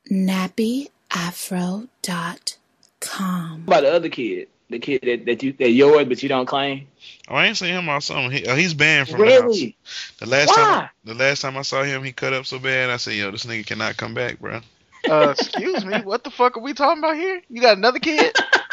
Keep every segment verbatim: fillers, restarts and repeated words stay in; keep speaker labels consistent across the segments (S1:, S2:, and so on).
S1: nappy afro dot com.
S2: What about the other kid? The kid that, that you that yours but you don't claim?
S3: Oh, I ain't seen him or something. He, uh, he's banned from
S2: Really?
S3: the house. The last
S2: Why?
S3: time, the last time I saw him, he cut up so bad. I said, "Yo, this nigga cannot come back, bro."
S4: Uh, excuse me, what the fuck are we talking about here? You got another kid?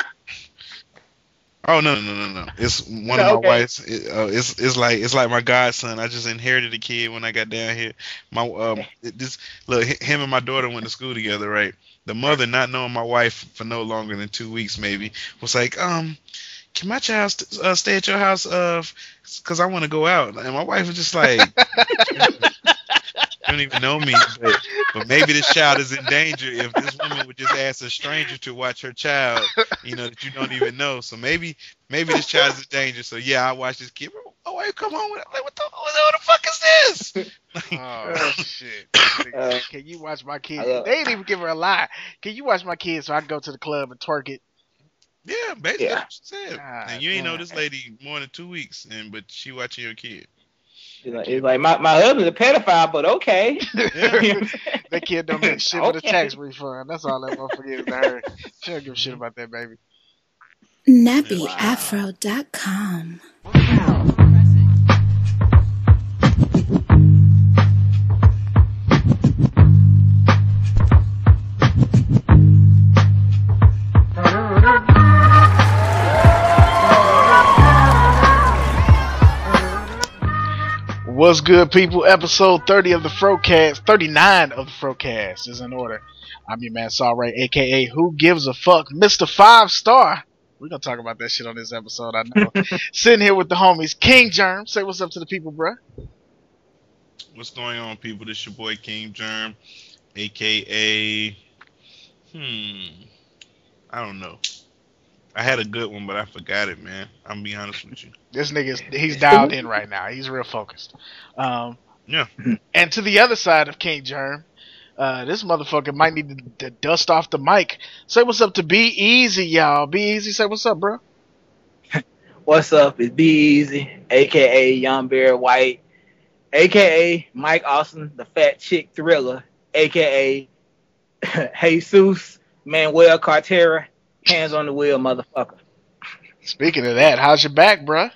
S3: Oh no no no no! It's one
S2: No,
S3: of my
S2: okay.
S3: wife's. It, uh, it's it's like it's like my godson. I just inherited a kid when I got down here. My um, it, this look h- him and my daughter went to school together, right? The mother, not knowing my wife for no longer than two weeks, maybe, was like, um, can my child st- uh, stay at your house? Uh, cause I want to go out. And my wife was just like, you don't even know me, but, but maybe this child is in danger if this woman would just ask a stranger to watch her child, you know, that you don't even know. So maybe maybe this child is in danger. So yeah, I watch this kid. Oh, why you come home with? Like, what the what the fuck is this? Like,
S4: Oh shit!
S2: Uh,
S4: Can you watch my kid?
S2: I love-
S4: They didn't even give her a lie. Can you watch my kid so I can go to the club and twerk it?
S3: yeah, basically
S2: Yeah.
S3: that's what she said.
S4: God
S3: And you ain't know
S4: damn.
S3: this lady more than two weeks, and but she watching your kid.
S2: It's like, it's like my, my husband's a pedophile, but okay.
S3: Yeah.
S4: That kid don't get shit for the
S2: Okay.
S4: tax refund. That's all that motherfucker is to her. She don't give a shit about that baby.
S1: nappy afro dot com.
S4: What's good, people? Episode thirty of the Frocast, thirty-nine of the Frocast is in order. I'm your man, Saw Ray, aka Who Gives a Fuck, Mister Five Star. We're gonna talk about that shit on this episode, I know. Sitting here with the homies, King Germ. Say what's up to the people, bruh.
S3: What's going on, people? This your boy King Germ, aka hmm, I don't know. I had a good one, but I forgot it, man. I'm gonna be honest with you.
S4: This nigga's he's dialed in right now. He's real focused. Um,
S3: Yeah.
S4: And to the other side of King Germ, uh, this motherfucker might need to, to dust off the mic. Say what's up to Be Easy, y'all. Be Easy, say what's up, bro.
S2: What's up? It's Be Easy, aka Young Bear White, aka Mike Austin, the Fat Chick Thriller, aka Jesus Manuel Cartera, hands on the wheel, motherfucker.
S4: Speaking of that, how's your back, bro?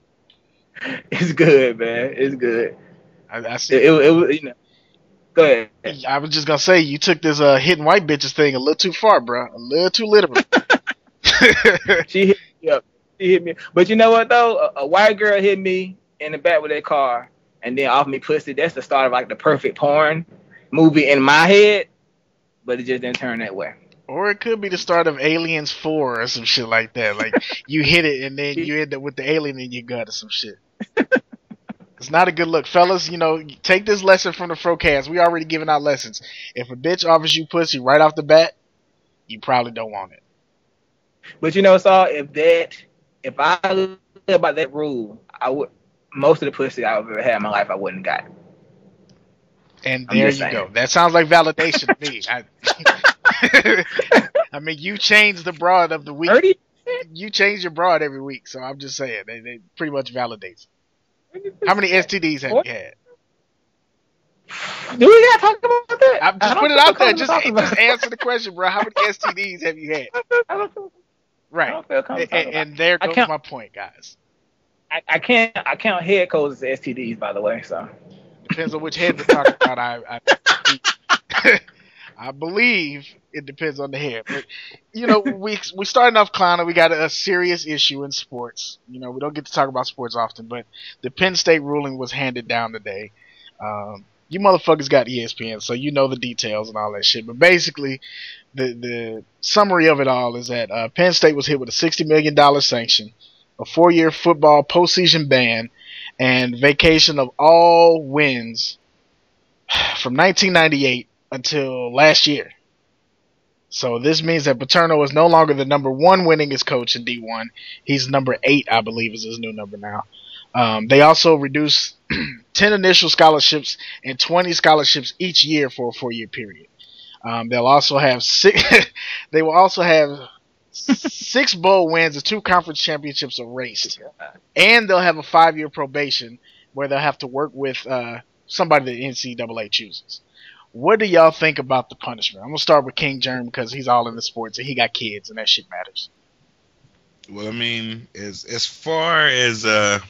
S2: It's good, man. It's good.
S4: I, I see.
S2: It, it, it was, you know. Go ahead.
S4: I was just gonna say you took this uh hitting white bitches thing a little too far, bro. A little too literal.
S2: She hit me up. She hit me. But you know what though? A, a white girl hit me in the back with their car and then offered me pussy. That's the start of like the perfect porn movie in my head. But it just didn't turn that way.
S4: Or it could be the start of Aliens four or some shit like that. Like you hit it and then you end up with the alien in your gut or some shit. It's not a good look, fellas. You know, take this lesson from the Frocast. We already giving out lessons. If a bitch offers you pussy right off the bat, you probably don't want it.
S2: But you know, Saul, if that, if I live by that rule, I would. Most of the pussy I've ever had in my life, I wouldn't got.
S4: And
S2: I'm
S4: there you
S2: just saying.
S4: go. That sounds like validation to me. I, I mean, you change the broad of the week.
S2: thirty?
S4: You change your broad every week, so I'm just saying they, they pretty much validates. How many S T Ds have
S2: What?
S4: you had?
S2: Do we gotta talk about that?
S4: I'm
S2: I
S4: just
S2: don't
S4: put it
S2: feel
S4: out there.
S2: comfortable
S4: Just,
S2: talking about
S4: just answer the question, bro. How many S T Ds have you had?
S2: it. I don't feel, I
S4: Right.
S2: don't feel comfortable
S4: And,
S2: talking about
S4: and there
S2: I
S4: goes
S2: can't-
S4: my point, guys.
S2: I, I can't. I count head codes as S T Ds, by the way. So
S4: Depends on which head we're talking about. I, I, I believe it depends on the head. But you know, we we starting off clowning. We got a, a serious issue in sports. You know, we don't get to talk about sports often, but the Penn State ruling was handed down today. Um, you motherfuckers got E S P N, so you know the details and all that shit. But basically, the the summary of it all is that uh, Penn State was hit with a sixty million dollars sanction, a four-year football postseason ban, and vacation of all wins from nineteen ninety-eight until last year. So this means that Paterno is no longer the number one winningest coach in D one. He's number eight, I believe, is his new number now. Um, they also reduced ten initial scholarships and twenty scholarships each year for a four-year period. Um, they'll also have six. They will also have six bowl wins and two conference championships erased, and they'll have a five-year probation where they'll have to work with uh, somebody that the N C double A chooses. What do y'all think about the punishment? I'm gonna start with King Germ because he's all in the sports and he got kids and that shit matters.
S3: Well, I mean, as as far as uh,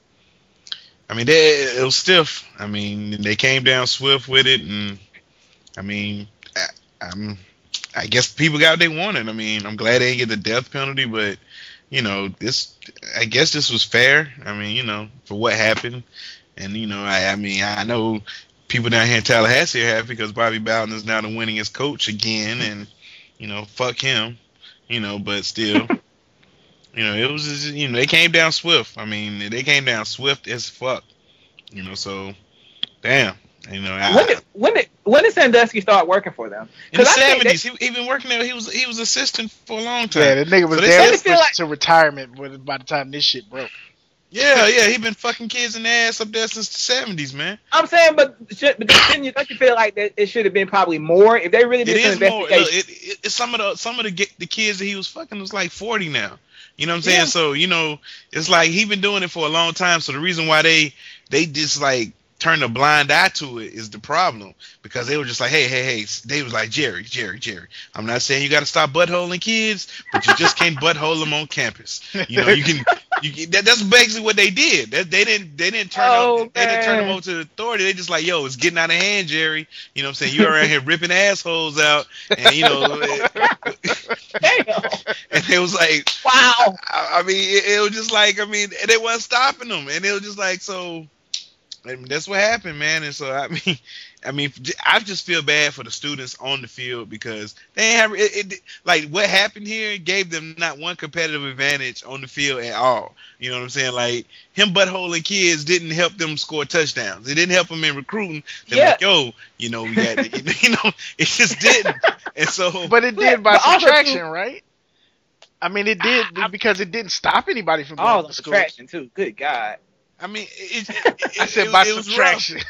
S3: I mean, they, it was stiff. I mean, they came down swift with it, and I mean, I, I'm, I guess people got what they wanted. I mean, I'm glad they didn't get the death penalty, but you know, this, I guess this was fair. I mean, you know, for what happened, and you know, I, I mean, I know people down here in Tallahassee are happy because Bobby Bowden is now the winningest coach again, and you know, fuck him, you know, but still. You know, it was just, you know, they came down swift. I mean, they came down swift as fuck. You know, so damn. You know, I,
S2: when did when did when did Sandusky start working for them?
S3: In the seventies, he, he been working there. He was he was assistant for a long time.
S4: Yeah, the nigga was
S3: so
S4: there
S2: feel
S4: to,
S2: like,
S4: to retirement by the time this shit broke.
S3: Yeah, yeah, he been fucking kids in the ass up there since the seventies, man.
S2: I'm saying, but should, but didn't you, don't you feel like that it should have been probably more if they really did
S3: It
S2: some
S3: is more.
S2: investigation?
S3: Look, it, it, it's some of the some of the the kids that he was fucking was like forty now. You know what I'm saying?
S2: Yeah.
S3: So, you know, it's like he been doing it for a long time. So the reason why they they just like turn a blind eye to it is the problem, because they were just like, hey, hey, hey. They was like, Jerry, Jerry, Jerry. I'm not saying you got to stop buttholing kids, but you just can't butthole them on campus. You know, you can. You can that, that's basically what they did. That, they didn't. They didn't turn.
S2: Oh,
S3: up, they didn't turn them
S2: man.
S3: over to the authority. They just like, yo, it's getting out of hand, Jerry. You know what I'm saying? You're around here ripping assholes out, and you know.
S2: Damn.
S3: And it was like,
S2: Wow.
S3: I, I mean, it, it was just like, I mean, and they wasn't stopping them, and it was just like, so. I mean, that's what happened, man. And so I mean, I mean, I just feel bad for the students on the field because they ain't have it, it. Like what happened here gave them not one competitive advantage on the field at all. You know what I'm saying? Like him buttholing kids didn't help them score touchdowns. It didn't help them in recruiting. They're
S2: Yeah.
S3: like, yo, you know, we got, to, you know, it just didn't. And so,
S4: But it did by
S2: But also,
S4: subtraction,
S2: too-
S4: right? I mean, it did because it didn't stop anybody from going
S2: All
S4: to
S2: the
S4: school.
S2: subtraction too. Good God.
S3: I mean, it, it, it,
S4: I said
S3: it,
S4: by
S3: it was rough.
S4: subtraction.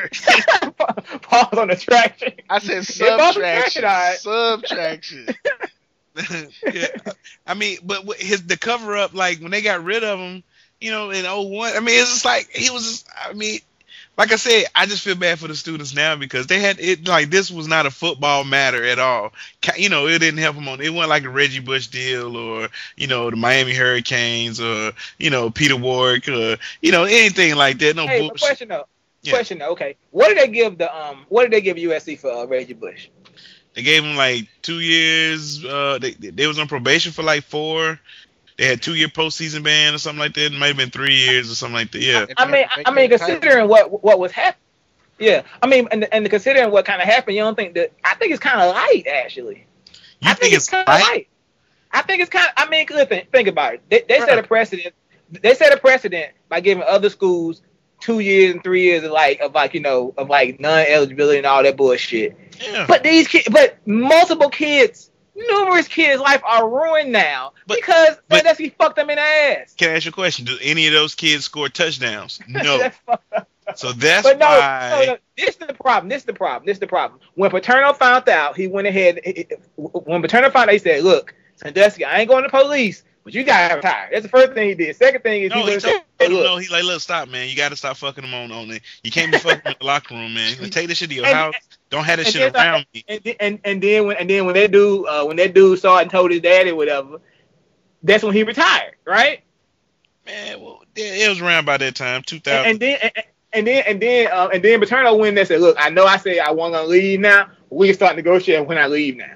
S2: Pause on the traction.
S4: I said
S2: Yeah, by
S4: subtraction.
S2: subtraction,
S4: Subtraction.
S3: Yeah. I mean, but what- his the cover up, like when they got rid of him, you know, in oh one. I mean, it's just like he was. Just, I mean, like I said, I just feel bad for the students now because they had it like this was not a football matter at all. Ca- You know, it didn't help them on. It wasn't like a Reggie Bush deal or you know the Miami Hurricanes or you know Peter Warwick or you know anything like that. No
S2: Hey, but
S3: bullshit.
S2: question though.
S3: Yeah.
S2: Question though. Okay, what did they give the um? What did they give U S C for uh, Reggie Bush?
S3: They gave him like two years. Uh, they they was on probation for like four. They had two year postseason ban or something like that. It might have been three years or something like that. Yeah.
S2: I mean, I mean, considering what what was happening. Yeah, I mean, and and considering what kind of happened, you don't think that? I think it's kind of light, actually.
S3: You
S2: I think, it's, kind of
S3: light?
S2: light. I think it's kind of. I mean, listen, think about it. They, they set
S3: Bruh.
S2: a precedent. They set a precedent by giving other schools two years and three years of like of like you know of like non eligibility and all that bullshit.
S3: Yeah.
S2: But these kids, but multiple kids, numerous kids' life are ruined now
S3: But-
S2: because
S3: but-
S2: Sandusky fucked them in the ass.
S3: Can I ask you a question? Do any of those kids score touchdowns? No.
S2: That's fucked up.
S3: So that's
S2: But no,
S3: why.
S2: no, no, this is the problem. This is the problem. This is the problem. When Paterno found out, he went ahead. he- he- When Paterno found out, he said, "Look, Sandusky, I ain't going to police, but you gotta retire." That's the first thing he did. Second thing is
S3: No,
S2: he
S3: he
S2: went
S3: told
S2: and said,
S3: him,
S2: "Look,
S3: no, he's like, look, stop, man. You got to stop fucking them on, on it. You can't be fucking in the locker room, man. You take this shit to your
S2: And-
S3: house. Don't have that
S2: and
S3: shit
S2: then-
S3: around me.
S2: and, then- and and then when and then when that dude uh, when that dude saw it and told his daddy or whatever, that's when he retired, right?
S3: Man, well, yeah, it was around by that time, two thousand.
S2: And, and then and, and then and then uh, and then Paterno went there and said, "Look, I know I said I wasn't gonna leave now, but we can start negotiating when I leave now."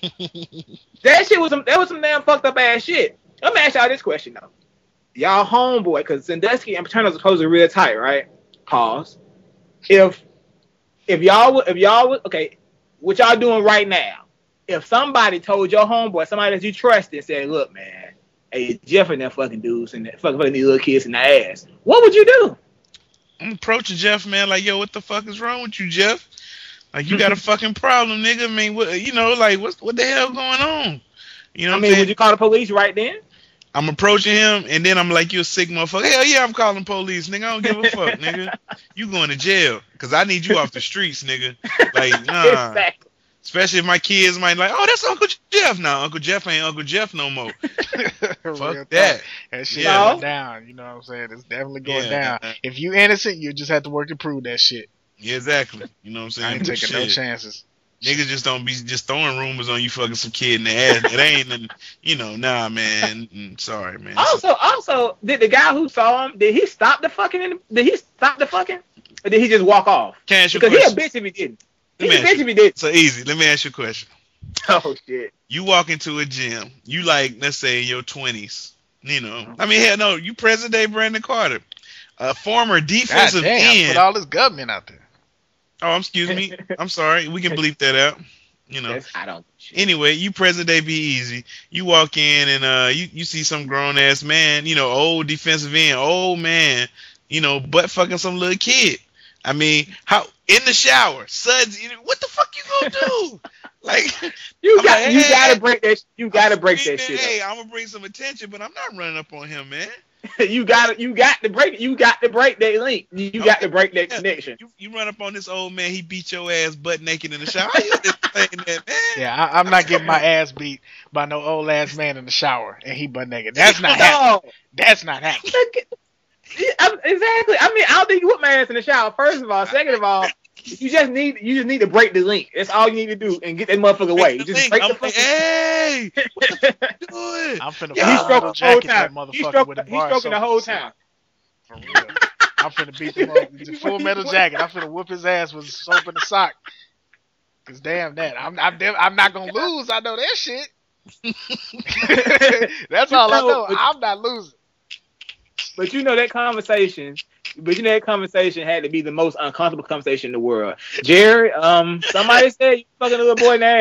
S2: That shit was some that was some damn fucked up ass shit. Let me ask y'all this question though. Y'all homeboy, because Sandusky and Paterno's supposed to be real tight, right? Pause. If if y'all would if y'all would okay, what y'all doing right now? If somebody told your homeboy, somebody that you trusted, said, "Look, man, hey, Jeff and that fucking dudes and that fucking, fucking these little kids in the ass," what would you do?
S3: I'm approaching Jeff, man, like, yo, what the fuck is wrong with you, Jeff? Like, you got a fucking problem, nigga. I mean, what, you know, like, what, what the hell going on? You know what
S2: I
S3: I'm
S2: mean,
S3: saying?
S2: would you call the police right then?
S3: I'm approaching him, and then I'm like, you a sick motherfucker. Hell yeah, I'm calling police, nigga. I don't give a fuck, nigga. You going to jail, because I need you off the streets, nigga. Like, nah.
S2: Exactly.
S3: Especially if my kids might like, oh, that's Uncle Jeff now. Uncle Jeff ain't Uncle Jeff no more.
S4: Real
S3: Fuck
S4: talk.
S3: that.
S4: That shit
S3: Yeah.
S4: going down. You know what I'm saying? It's definitely going
S3: Yeah.
S4: down. If you innocent, you just have to work to prove that shit.
S3: Yeah, exactly. You know what I'm saying?
S4: I ain't
S3: But
S4: taking no
S3: shit,
S4: chances.
S3: niggas just don't be just throwing rumors on you fucking some kid in the ass. It ain't, an- you know, nah, man. Mm, sorry, man.
S2: Also, also, did the guy who saw him, did he stop the fucking? In the, did he stop the fucking? Or did he just walk off?
S3: Can I ask you a
S2: Because he a
S3: question?
S2: bitch if he didn't.
S3: Let
S2: He's
S3: me
S2: a
S3: ask
S2: bitch
S3: you.
S2: if he did.
S3: So easy. Let me ask you a question.
S2: Oh shit.
S3: You walk into a gym. You like, let's say, in your twenties. You know, I mean, hell no. You present day Brandon Carter, a former
S4: God
S3: defensive
S4: damn,
S3: end.
S4: put all this government out there.
S3: Oh, excuse me. I'm sorry. We can bleep that out. You know.
S2: That's, I don't. Shit.
S3: Anyway, you present day be easy. You walk in and uh, you you see some grown ass man, you know, old defensive end, old man, you know, butt fucking some little kid. I mean, how in the shower, suds. You know, what the fuck you gonna do? Like
S2: You
S3: I'm
S2: got,
S3: like,
S2: you
S3: hey,
S2: gotta break that. You gotta
S3: I'm
S2: break
S3: screaming,
S2: that shit.
S3: Hey, I'm gonna bring some attention, but I'm not running up on him, man.
S2: Up. You gotta, you got to break. You got to break that link. You got to break that
S3: Yeah.
S2: connection.
S3: You, you run up on this old man, he beat your ass butt naked in the shower. How you saying that, man?
S4: Yeah, I, I'm not getting my ass beat by no old ass man in the shower and he butt naked. That's not happening.
S2: No.
S4: That's not happening.
S2: I'm- Exactly. I mean, I don't think you put my ass in the shower. First of all, second of all, you just need you just need to break the link. That's all you need to do and get that motherfucker away. You just break
S3: I'm
S2: the
S3: like,
S2: fucking.
S3: hey, what the fuck you doing?
S4: I'm finna
S2: Yeah, he
S4: full
S2: stroking
S4: metal
S2: the whole
S4: jacket that
S2: time. He
S4: motherfucker
S2: stroking,
S4: with a
S2: he
S4: bar
S2: stroking the
S4: soap
S2: whole
S4: and
S2: time.
S4: For real. I'm finna beat the, mo- the full metal jacket. I'm finna whoop his ass with soap in the sock. Cause damn that, I'm I'm, I'm not gonna lose. I know that shit. That's all I know. I'm not losing.
S2: But you know that conversation. But you know that conversation had to be the most uncomfortable conversation in the world. Jerry, um, somebody said you fucking a little boy in the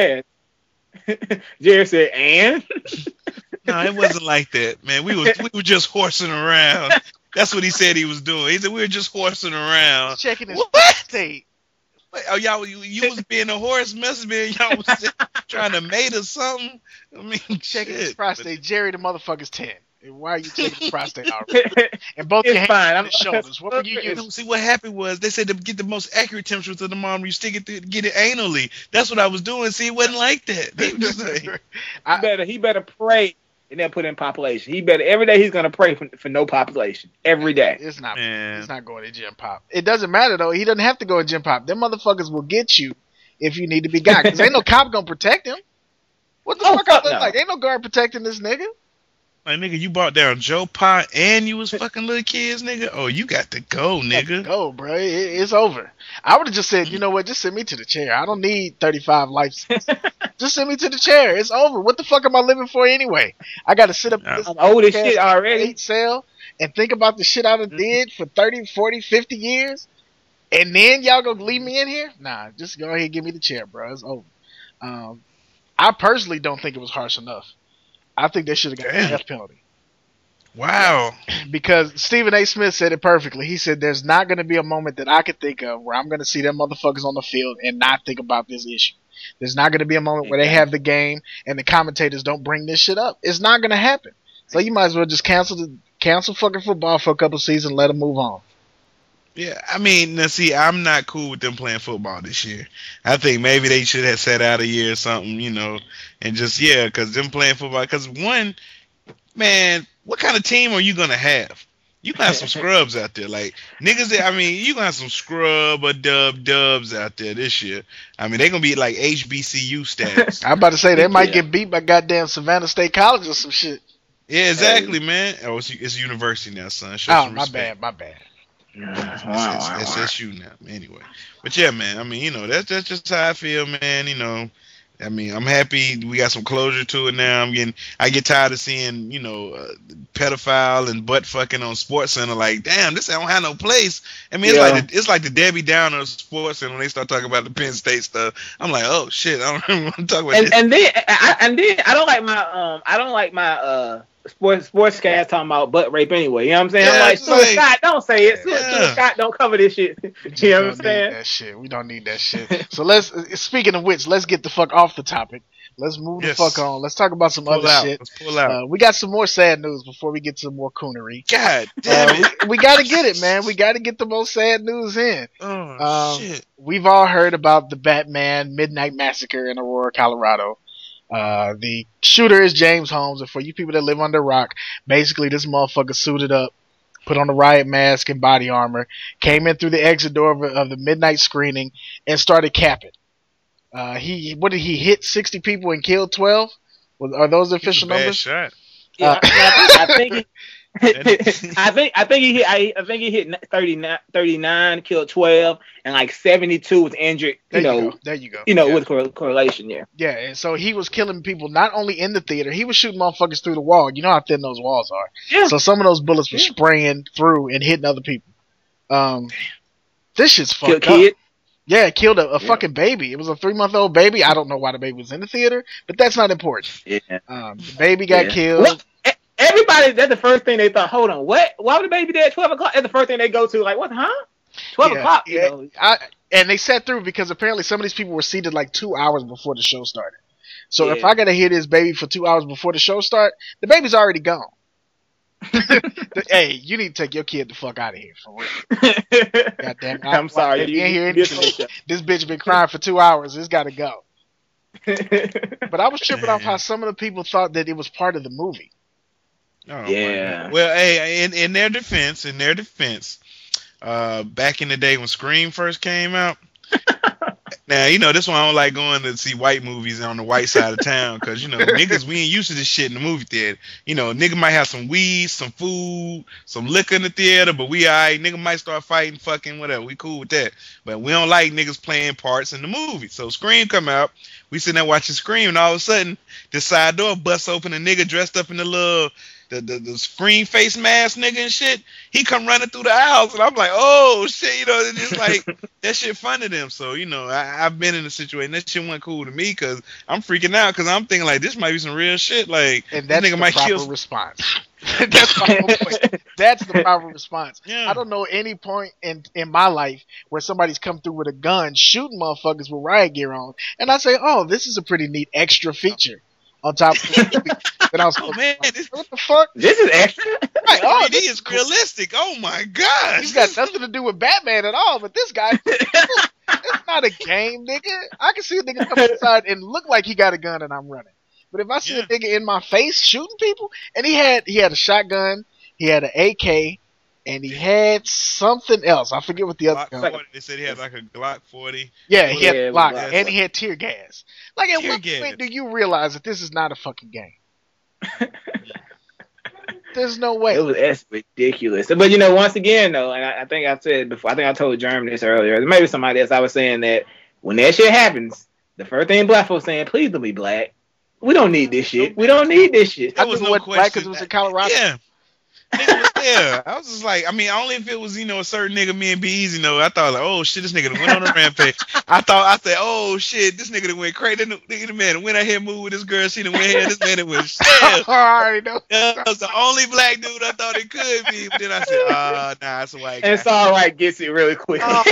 S2: ass. Jerry said, and
S3: No, it wasn't like that, man. We was we were just horsing around. That's what he said he was doing. He said we were just horsing around.
S4: Checking his
S3: What?
S4: prostate.
S3: Wait, oh, y'all, you, you was being a horse, must have been y'all was just trying to mate or something. I mean,
S4: Checking
S3: shit.
S4: his prostate. Jerry, the motherfucker's ten. And why are you checking his prostate already? And both
S2: It's
S4: your hands
S2: fine.
S4: on
S2: I'm-
S4: his shoulders. What were you
S2: it's-
S4: using?
S3: See, what happened was they said to get the most accurate temperature to the mom, you stick it to get it anally. That's what I was doing. See, it wasn't like that. They was just like,
S2: he better he better pray and then put in population. He better every day he's gonna pray for, for no population every day.
S4: It's not.
S3: man.
S4: He's not going to gym pop. It doesn't matter though. He doesn't have to go to gym pop. Them motherfuckers will get you if you need to be got. Cause ain't no cop gonna protect him. What the
S2: Oh,
S4: fuck I
S2: fuck
S4: look
S2: no.
S4: like? Ain't no guard protecting this nigga.
S3: Like, nigga, you bought down Joe Pot and you was fucking little kids, nigga. Oh, you got to go, nigga.
S4: Go, bro. It, it's over. I would have just said, you know what? Just send me to the chair. I don't need thirty-five life. Just send me to the chair. It's over. What the fuck am I living for anyway? I got to sit up in this
S2: I'm old as shit already.
S4: eight cell and think about the shit I done did for thirty, forty, fifty years. And then y'all gonna leave me in here? Nah, just go ahead and give me the chair, bro. It's over. Um, I personally don't think it was harsh enough. I think they should have got a
S3: Damn.
S4: death penalty.
S3: Wow.
S4: Because Stephen A. Smith said it perfectly. He said, there's not going to be a moment that I could think of where I'm going to see them motherfuckers on the field and not think about this issue. There's not going to be a moment where they have the game and the commentators don't bring this shit up. It's not going to happen. So you might as well just cancel the cancel fucking football for a couple seasons and let them move on.
S3: Yeah, I mean, now see, I'm not cool with them playing football this year. I think maybe they should have sat out a year or something, you know, and just, yeah, because them playing football, because one, man, what kind of team are you going to have? You gonna have some scrubs out there, like niggas. That, I mean, you gonna have some scrub or dub dubs out there this year. I mean, they gonna be like H B C U stats.
S4: I'm about to say they might
S2: Yeah.
S4: get beat by goddamn Savannah State College or some shit.
S3: Yeah, exactly, man. Oh, it's, it's university now, son. Show
S4: Oh,
S3: some
S4: my
S3: respect.
S4: bad, my bad.
S3: It's, it's, it's S U now, anyway. But yeah, man. I mean, you know, that's that's just how I feel, man. You know, I mean, I'm happy we got some closure to it now. I'm getting, I get tired of seeing, you know, uh, pedophile and butt fucking on Sports Center. Like, damn, this don't have no place. I mean, it's
S2: Yeah.
S3: like the, it's like the Debbie Downer of Sports Center when they start talking about the Penn State stuff. I'm like, oh shit, I don't even want to talk about
S2: And
S3: this.
S2: and then I, and then I don't like my um I don't like my uh sports sportscast talking about butt rape anyway. You know what I'm saying? I'm
S3: Yeah,
S2: like,
S3: it's
S2: Stuart
S3: like-
S2: Scott, don't say it. Stuart,
S3: Yeah.
S2: Stuart Scott don't cover this shit.
S4: We just
S2: You know what
S4: don't
S2: I'm saying?
S4: need that shit. We don't need that shit. So let's. Speaking of which, let's get the fuck off the topic. Let's move
S3: Yes.
S4: the fuck on. Let's talk about some
S3: Pull
S4: other
S3: out.
S4: shit.
S3: Let's pull out.
S4: Uh, we got some more sad news before we get to more coonery.
S3: God damn
S4: Uh,
S3: it.
S4: we, we got to get it, man. We got to get the most sad news in.
S3: Oh
S4: um,
S3: shit.
S4: We've all heard about the Batman Midnight Massacre in Aurora, Colorado. Uh, the shooter is James Holmes, and for you people that live under a rock, basically this motherfucker suited up put on a riot mask and body armor, came in through the exit door of, of the midnight screening, and started capping. Uh, he what did he hit sixty people and killed twelve? Are those the official
S3: Bad
S4: numbers?
S3: shot.
S2: Yeah,
S4: Uh,
S2: I think, I think he, I think I think he hit I, I think he hit thirty-nine, thirty-nine, killed twelve, and like seventy-two was injured. You
S4: There you
S2: know,
S4: go. There you go.
S2: you know,
S4: Yeah.
S2: with cor- correlation. Yeah,
S4: Yeah, and so he was killing people not only in the theater, he was shooting motherfuckers through the wall. You know how thin those walls are.
S2: yeah.
S4: So some of those bullets were
S2: Yeah.
S4: spraying through and hitting other people. Um, this shit's
S2: Killed
S4: fucked up.
S2: kid.
S4: Yeah, it killed a, a
S2: Yeah.
S4: fucking baby. It was a three month old baby. I don't know why the baby was in the theater, but that's not important.
S2: Yeah.
S4: Um, the baby got
S2: Yeah.
S4: killed.
S2: Well, e- everybody, that's the first thing they thought. Hold on, what? Why would the baby there at twelve o'clock? That's the first thing they go to. Like, what? Huh? Twelve
S4: Yeah,
S2: o'clock. You
S4: yeah.
S2: know.
S4: I, and they sat through because apparently some of these people were seated like two hours before the show started. So if
S2: Yeah.
S4: I gotta hear this baby for two hours before the show start, the baby's already gone. Hey, you need to take your kid the fuck out of here for real. God damn it.
S2: I'm sorry.
S4: You
S2: You,
S4: ain't
S2: you,
S4: hearing
S2: missing
S4: this
S2: this
S4: This bitch been crying for two hours. It's gotta go.
S2: shit.
S4: But I was tripping off
S3: Damn.
S4: how some of the people thought that it was part of the movie.
S3: Oh,
S2: Yeah.
S3: my- Well, hey, in in their defense, in their defense, uh, back in the day when Scream first came out. Now, you know, this one I don't like going to see white movies on the white side of town because, you know, niggas, we ain't used to this shit in the movie theater. You know, nigga might have some weed, some food, some liquor in the theater, but we all right. Nigga might start fighting, fucking, whatever. We cool with that. But we don't like niggas playing parts in the movie. So Scream come out. We sitting there watching Scream, and all of a sudden, the side door busts open, a nigga dressed up in the little... The, the the screen face mask nigga and shit, he come running through the aisles and I'm like, oh shit, you know, it's just like that shit fun to them. So you know, I, I've been in a situation that shit wasn't cool to me because I'm freaking out because I'm thinking like this might be some real shit. Like
S4: And
S3: this
S4: that's
S3: nigga
S4: the
S3: might
S4: proper
S3: kill.
S4: response. That's my whole point. That's the proper response.
S3: Yeah.
S4: I don't know any point in in my life where somebody's come through with a gun shooting motherfuckers with riot gear on, and I say, oh, this is a pretty neat extra feature on top of the that I was
S3: Oh man, this
S4: what the fuck?
S2: This is extra.
S4: Right, oh,
S3: three D
S4: this
S3: is
S4: cool.
S3: realistic. Oh my god,
S4: He's got nothing to do with Batman at all, but this guy, it's not a game, nigga. I can see a nigga come inside and look like he got a gun and I'm running. But if I see
S3: Yeah.
S4: a nigga in my face shooting people, and he had he had a shotgun, he had an A K, and he had something else. I forget what the other
S3: Glock
S4: gun.
S3: forty. They said he had like a Glock forty.
S4: Yeah, he had
S2: Yeah,
S4: a
S2: it was
S4: Glock,
S2: Glock.
S4: and he had tear gas. Like, at
S3: Tear
S4: what
S3: gas.
S4: point do you realize that this is not a fucking game? There's no way.
S2: It was it's ridiculous. But you know, once again though, and I, I think I said before, I think I told Jeremy this earlier. Maybe somebody else. I was saying that when that shit happens, the first thing black folks saying, "Please don't be black. We don't need this shit. We don't need this shit."
S4: I
S3: There was
S4: think
S3: no
S4: it was black because
S3: question.
S4: it was in Colorado.
S3: Yeah. Nigga was there. I was just like, I mean, only if it was, you know, a certain nigga, me and Be Easy, know. I thought like, oh shit, this nigga done went on a rampage. I thought, I said, oh shit, this nigga done went crazy. This nigga, the man went out here, moved with this girl. She done went here. This man done went shit.
S4: I already know.
S3: That was the only black dude I thought it could be. But then I said, ah, nah, it's a white guy.
S2: And it's all right. Gets it really quick.
S4: Oh,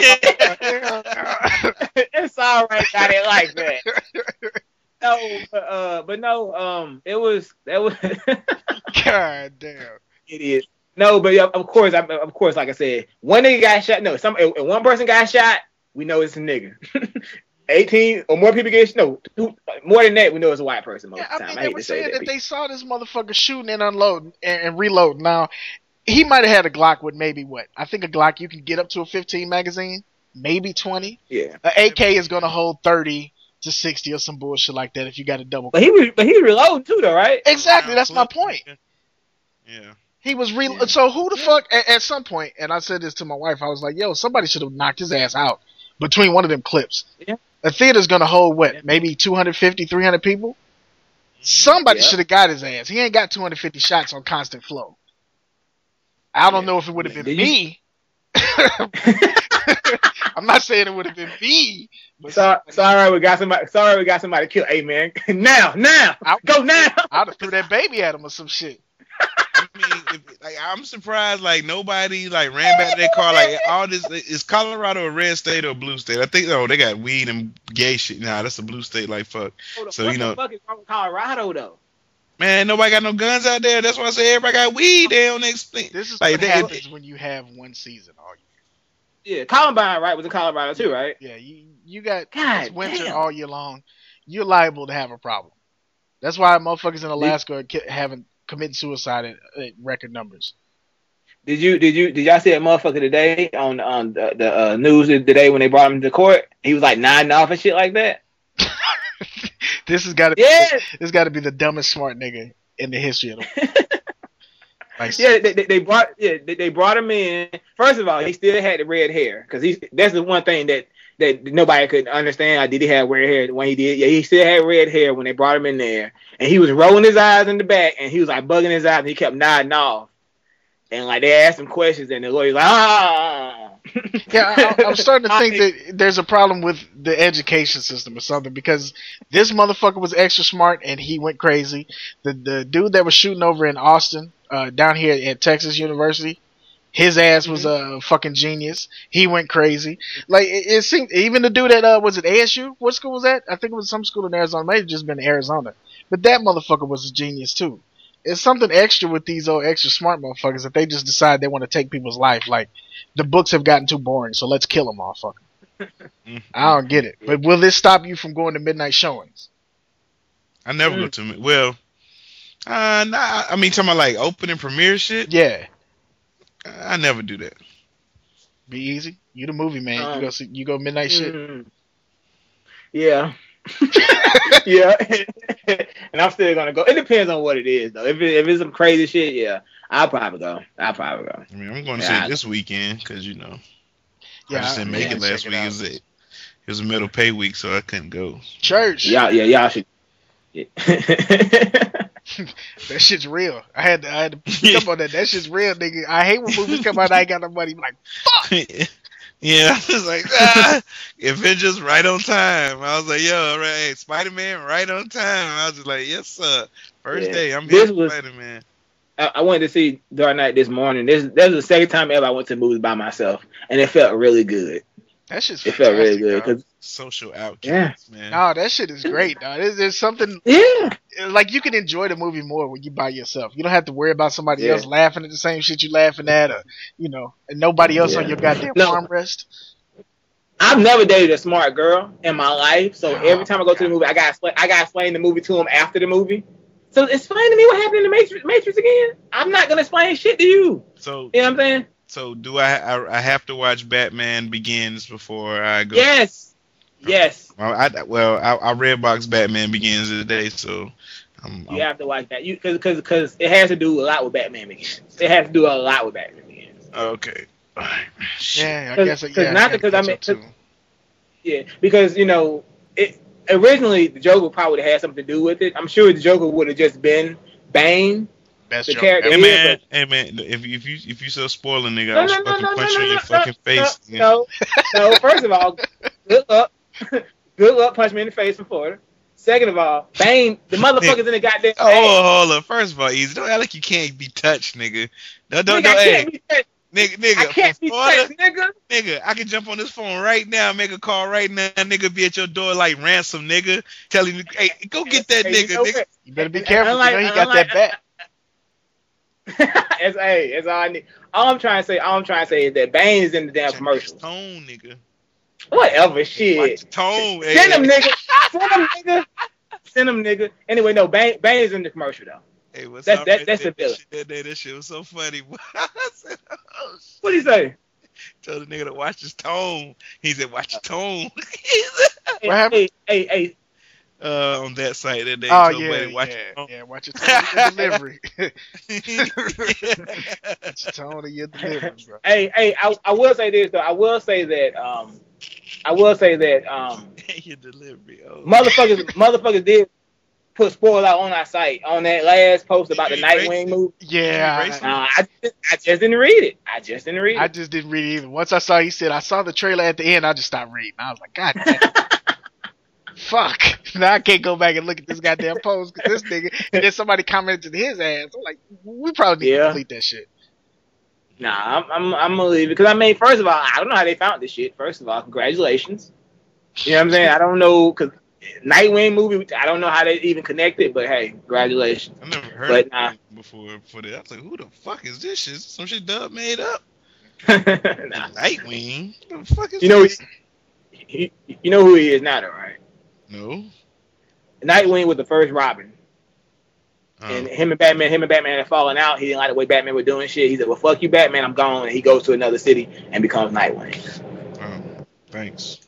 S2: It's all right. Got it like that. No, but, uh, but no. Um, it was that was.
S4: God damn.
S2: It is. No, but yeah, of course, I, of course, like I said, one nigga got shot. No, some if one person got shot, we know it's a nigga. Eighteen or more people get no two, more than that, we know it's a white person most
S4: Yeah,
S2: of the
S4: I
S2: time.
S4: mean,
S2: I
S4: they
S2: hate
S4: were
S2: to say
S4: saying
S2: that.
S4: that they saw this motherfucker shooting and unloading and, and reloading. Now, he might have had a Glock with maybe what? I think a Glock you can get up to a fifteen magazine, maybe twenty.
S2: Yeah,
S4: An A K is gonna hold thirty to sixty or some bullshit like that if you got a double.
S2: but he was, but he was reloading too, though, right?
S4: Exactly, that's my point.
S3: Yeah.
S4: He was re.
S3: Yeah.
S4: So who the fuck? At, at some point, and I said this to my wife, I was like, "Yo, somebody should have knocked his ass out between one of them clips."
S2: Yeah.
S4: A theater's gonna hold what?
S2: Yeah.
S4: Maybe two hundred fifty, three hundred people. Somebody
S2: Yeah.
S4: should have got his ass. He ain't got two hundred fifty shots on constant flow. I don't
S2: Yeah.
S4: know if it would have been
S2: Did you-
S4: me. I'm not saying it would have been me, but
S2: So, sorry, we got somebody. Sorry, we got somebody killed. Hey, man, now, now,
S4: I-
S2: go now.
S4: I'd have threw that baby at him or some shit.
S3: I mean, if, like, I'm surprised like nobody like ran back to their car. Like all this is Colorado a red state or a blue state? I think oh they got weed and gay shit. Nah, that's a blue state. Like fuck, So,
S2: what
S3: you know-
S2: the fuck is wrong with Colorado though?
S3: man. Nobody got no guns out there. That's why I say everybody got weed. They don't explain.
S4: This is
S3: Like,
S4: what
S3: they-
S4: happens when you have one season all year.
S2: Yeah, Columbine, right? Was in Colorado too, right?
S4: Yeah, you you got
S2: God
S4: it's winter
S2: damn.
S4: all year long. You're liable to have a problem. That's why motherfuckers in Alaska are ki- having committing suicide at, at record numbers.
S2: Did you did you did y'all see that motherfucker today on on the, the uh, news today when they brought him to court? He was like nodding off and shit like that.
S4: This has got to
S2: yeah.
S4: This got to be the dumbest smart nigga in the history of the world. Like,
S2: yeah, they, they, they brought yeah they, they brought him in. First of all, he still had the red hair because he's that's the one thing that that nobody could understand. I did he have red hair when he did? Yeah, he still had red hair when they brought him in there, and he was rolling his eyes in the back, and he was like bugging his eyes, and he kept nodding off. And like they asked him questions, and the lawyer's like, ah.
S4: Yeah, I, I'm starting to think that there's a problem with the education system or something because this motherfucker was extra smart and he went crazy. The the dude that was shooting over in Austin, uh, down here at Texas University, his ass was a mm-hmm. uh, fucking genius. He went crazy. Like it, it seemed, even the dude at uh, was it A S U? What school was that? I think it was some school in Arizona. Maybe just been Arizona, but that motherfucker was a genius too. It's something extra with these old extra smart motherfuckers that they just decide they want to take people's life. Like, the books have gotten too boring, so let's kill them, motherfucker. I don't get it. But will this stop you from going to midnight showings?
S3: I never mm. go to well, uh, nah. I mean, talking about like opening premiere shit.
S4: Yeah,
S3: I never do that.
S4: Be easy. You the movie man. Um, you go see. You go midnight shit.
S2: Mm, yeah. yeah, and I'm still gonna go. It depends on what it is, though. If it, if it's some crazy shit, yeah, I'll probably go. I'll probably go.
S3: I mean, I'm going to
S2: yeah,
S3: say this weekend because you know,
S4: yeah,
S3: I just didn't make it last week. It, it was a it was a middle pay week, so I couldn't go.
S4: Church,
S2: yeah, yeah, y'all should. Yeah.
S4: That shit's real. I had to, I had to pick up on that. That shit's real, nigga. I hate when movies come out and I ain't got no money. I'm like, fuck.
S3: Yeah, I was like, ah, Avengers right on time. I was like, yo, all right, Spider-Man right on time. I was just like, yes, sir. First yeah. day, I'm here for Spider-Man.
S2: I, I went to see Dark Knight this morning. This, this was the second time ever I went to the movies by myself, and it felt really good.
S4: That shit's
S2: It felt really good. Cause,
S3: social outcasts,
S2: yeah.
S3: man.
S4: No, that shit is great, dog. There's, there's something...
S2: Yeah.
S4: Like, you can enjoy the movie more when you by yourself. You don't have to worry about somebody
S2: yeah.
S4: else laughing at the same shit you laughing at, or, you know, and nobody else yeah. on your goddamn
S2: no.
S4: armrest.
S2: I've never dated a smart girl in my life, so oh, every time I go God. to the movie, I got I got to explain the movie to them after the movie. So explain to me what happened in the Matrix, Matrix again. I'm not gonna explain shit to you.
S3: So
S2: you know what I'm saying?
S3: So do I? I, I have to watch Batman Begins before I go?
S2: Yes. Yes.
S3: Well, I well I, I read box Batman Begins today, so I'm,
S2: you
S3: I'm,
S2: have to watch that. You because because because it has to do a lot with Batman Begins. It has to do a lot with Batman Begins.
S3: Okay.
S4: Yeah, I guess. Yeah,
S2: not
S4: I
S2: because I mean,
S4: so
S2: yeah, because you know, it originally the Joker probably had something to do with it. I'm sure the Joker would have just been Bane.
S4: Best
S2: the
S4: Joker.
S2: character.
S3: Hey man,
S2: but,
S3: hey man, if you if you if you so spoiling nigga,
S2: no,
S3: I'll
S2: no,
S3: just
S2: no,
S3: fucking
S2: no,
S3: punch
S2: no,
S3: you in
S2: no,
S3: your
S2: no,
S3: fucking
S2: no,
S3: face.
S2: No, no, no. First of all, good luck, good luck, punch me in the face from Florida. Second of all, Bane, the motherfuckers in the goddamn.
S3: Oh, hold on. First of all, easy. Don't act like you can't be touched, nigga. No, don't,
S2: nigga,
S3: don't,
S2: I
S3: hey.
S2: can't be touched.
S3: Nigga, nigga,
S2: I can't be
S3: Florida,
S2: touched, nigga.
S3: Nigga, I can jump on this phone right now, make a call right now, nigga be at your door like ransom, nigga, telling you, hey, go get that
S2: hey,
S3: nigga,
S2: you know
S3: nigga.
S4: You better be careful,
S2: unlike,
S4: you know he got
S2: unlike,
S4: that bat.
S2: it's, hey, it's all I need. All I'm trying to say, all I'm trying to say is that Bane is in the damn commercial.
S3: Tone, nigga.
S2: Whatever, shit.
S3: Watch the tone, hey.
S2: Send him, nigga. Send him, nigga. Send him, nigga. Anyway, no, Bane, Bane is in the commercial though.
S3: Hey, what's
S2: that's
S3: up?
S2: that, that's the villain.
S3: That day, that shit was so funny. I said, oh,
S2: what did he say?
S3: Told the nigga to watch his tone. He said, "Watch your tone."
S2: Hey, what happened? Hey, hey, hey.
S3: Uh, on that site that day.
S4: Oh yeah,
S3: buddy, watch
S4: yeah,
S3: your tone.
S4: yeah. Watch your tone of your delivery. Watch your tone of your delivery, bro.
S2: Hey, hey. I, I will say this though. I will say that. Um, I will say that. Um,
S3: your delivery. Oh.
S2: Motherfuckers, motherfuckers did put spoiler out on our site on that last post about the Nightwing movie.
S4: Yeah,
S2: uh, I, just, I just didn't read it. I just didn't read it.
S4: I just didn't read it either. Once I saw, he said, I saw the trailer at the end. I just stopped reading. I was like, God damn. Fuck. Now I can't go back and look at this goddamn post because this nigga. And then somebody commented his ass. I'm like, we probably need yeah. to delete that shit.
S2: Nah, I'm I'm, I'm gonna leave it because I mean, first of all, I don't know how they found this shit. First of all, congratulations. You know what I'm saying? I don't know because. Nightwing movie, I don't know how they even connected, but hey, congratulations.
S3: I never heard
S2: but,
S3: of
S2: nah.
S3: it before. For that, I was like, "Who the fuck is this shit? Some shit Dub made up."
S2: nah.
S3: Nightwing, who the fuck is
S2: you know,
S3: this?
S2: He, he, you know who he is now, though, right?
S3: No.
S2: Nightwing was the first Robin. And
S3: Um,
S2: him and Batman, him and Batman had fallen out. He didn't like the way Batman was doing shit. He said, "Well, fuck you, Batman. I'm gone." And he goes to another city and becomes Nightwing.
S3: um, thanks.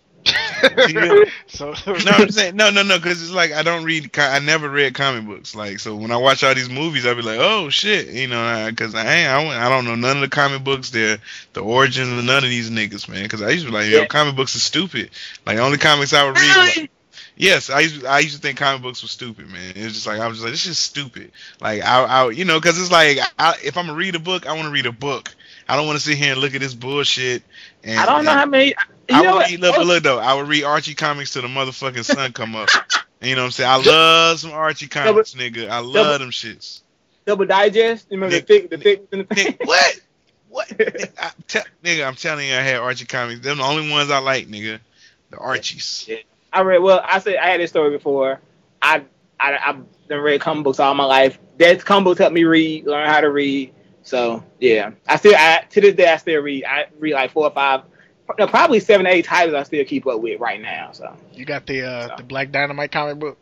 S4: so
S3: No, I'm saying no, no, no, because it's like I don't read. co- I never read comic books. Like, so when I watch all these movies, I'll be like, oh shit, you know, because I ain't, I, don't- I don't know none of the comic books. They're the origins of none of these niggas, man. Because I used to be like, yo,
S2: Yeah.
S3: comic books are stupid. Like the only comics I would read. Were,
S2: Really?
S3: yes, I used I used to think comic books were stupid, man. It was just like I was just like, this is stupid. Like I, I you know, because it's like I, if I'm gonna read a book, I want to read a book. I don't want to sit here and look at this bullshit. And,
S2: I don't know
S3: and
S2: how many. You
S3: I
S2: know
S3: would
S2: what?
S3: read, look, but look though, I would read Archie comics till the motherfucking sun come up. And you know what I'm saying? I love some Archie comics, nigga. I love
S2: double-
S3: them shits.
S2: Double Digest. You remember
S3: Nick-
S2: the thick, the thick, the
S3: Nick, what? What? Nigga, I, te- nigga, I'm telling you, I had Archie comics. Them the only ones I like, nigga. The Archies.
S2: Yeah. I read. Well, I said I had this story before. I I I've done read comic books all my life. That comic books helped me read, learn how to read. So yeah, I still I to this day I still read. I read like four or five, no, probably seven, eight titles I still keep up with right now. So
S4: you got the uh, the Black Dynamite comic book.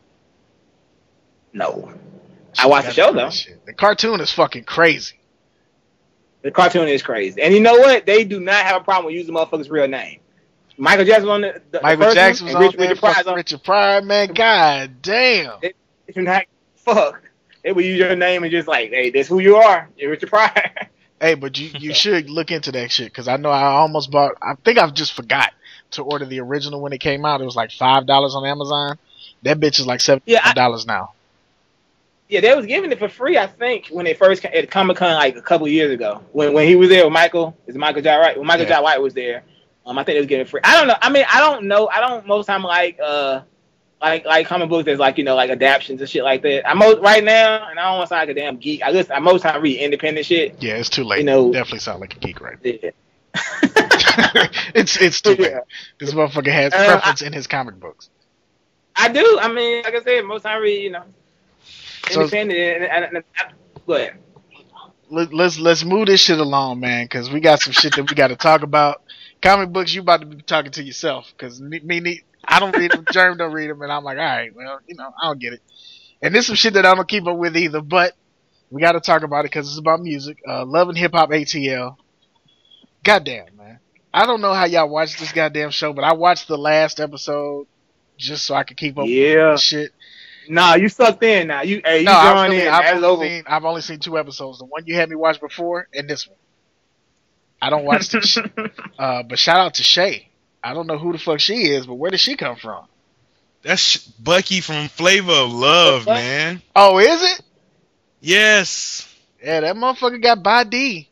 S2: no, I watched the show though.
S4: Shit. The cartoon is fucking crazy.
S2: The cartoon is crazy, and you know what? They do not have a problem with using motherfuckers' real name. Michael Jackson was on the, the
S4: Michael
S2: first
S4: Jackson
S2: one,
S4: was
S2: and
S4: on
S2: Rich,
S4: there.
S2: Richard Pryor
S4: fucking
S2: on.
S4: Richard Pryor, man. God damn.
S2: They, they do not fuck. They would use your name and just like, hey, this who you are. You're Richard Pryor.
S4: Hey, but you, you should look into that shit because I know I almost bought. I think I've just forgot to order the original when it came out. It was like five dollars on Amazon. That bitch is like seven
S2: Yeah,
S4: dollars now.
S2: Yeah, they was giving it for free, I think, when it first came at Comic Con like a couple years ago. When when he was there with Michael, is it Michael J. White? When Michael
S4: Yeah.
S2: J. White was there, um, I think they was giving it free. I don't know. I mean, I don't know. I don't most time like uh like like comic books that's like you know like adaptions and shit like that. I most right now, and I don't want to sound like a damn geek. I just I most time read independent shit.
S4: Yeah, it's too late.
S2: You know-
S4: Definitely sound like a geek, right?
S2: Yeah.
S4: it's it's too late.
S2: Yeah.
S4: This motherfucker has
S2: Uh,
S4: preference in his comic books.
S2: I do. I mean, like I said, most time I read you know
S4: So-
S2: independent. And, and, and, and, go ahead.
S4: Let, let's let's move this shit along, man, because we got some shit that we got to talk about. Comic books, you about to be talking to yourself, because me, me, I don't read them, Germ don't read them, and I'm like, all right, well, you know, I don't get it. And there's some shit that I don't keep up with either, but we got to talk about it because it's about music. Uh, Love and Hip Hop A T L. Goddamn, man. I don't know how y'all watch this goddamn show, but I watched the last episode just so I could keep up
S2: Yeah.
S4: with the shit.
S2: Nah, you sucked in now. You hey, you
S4: No, I've,
S2: joined
S4: really,
S2: in.
S4: I've,
S2: That's
S4: only
S2: over.
S4: seen, I've only seen two episodes. The one you had me watch before and this one. I don't watch this shit. Uh, but shout out to Shay. I don't know who the fuck she is, but where did she come from?
S3: That's sh- Bucky from Flavor of Love,
S2: What?
S3: man.
S4: Oh, is it?
S3: Yes.
S4: Yeah, that motherfucker got by D.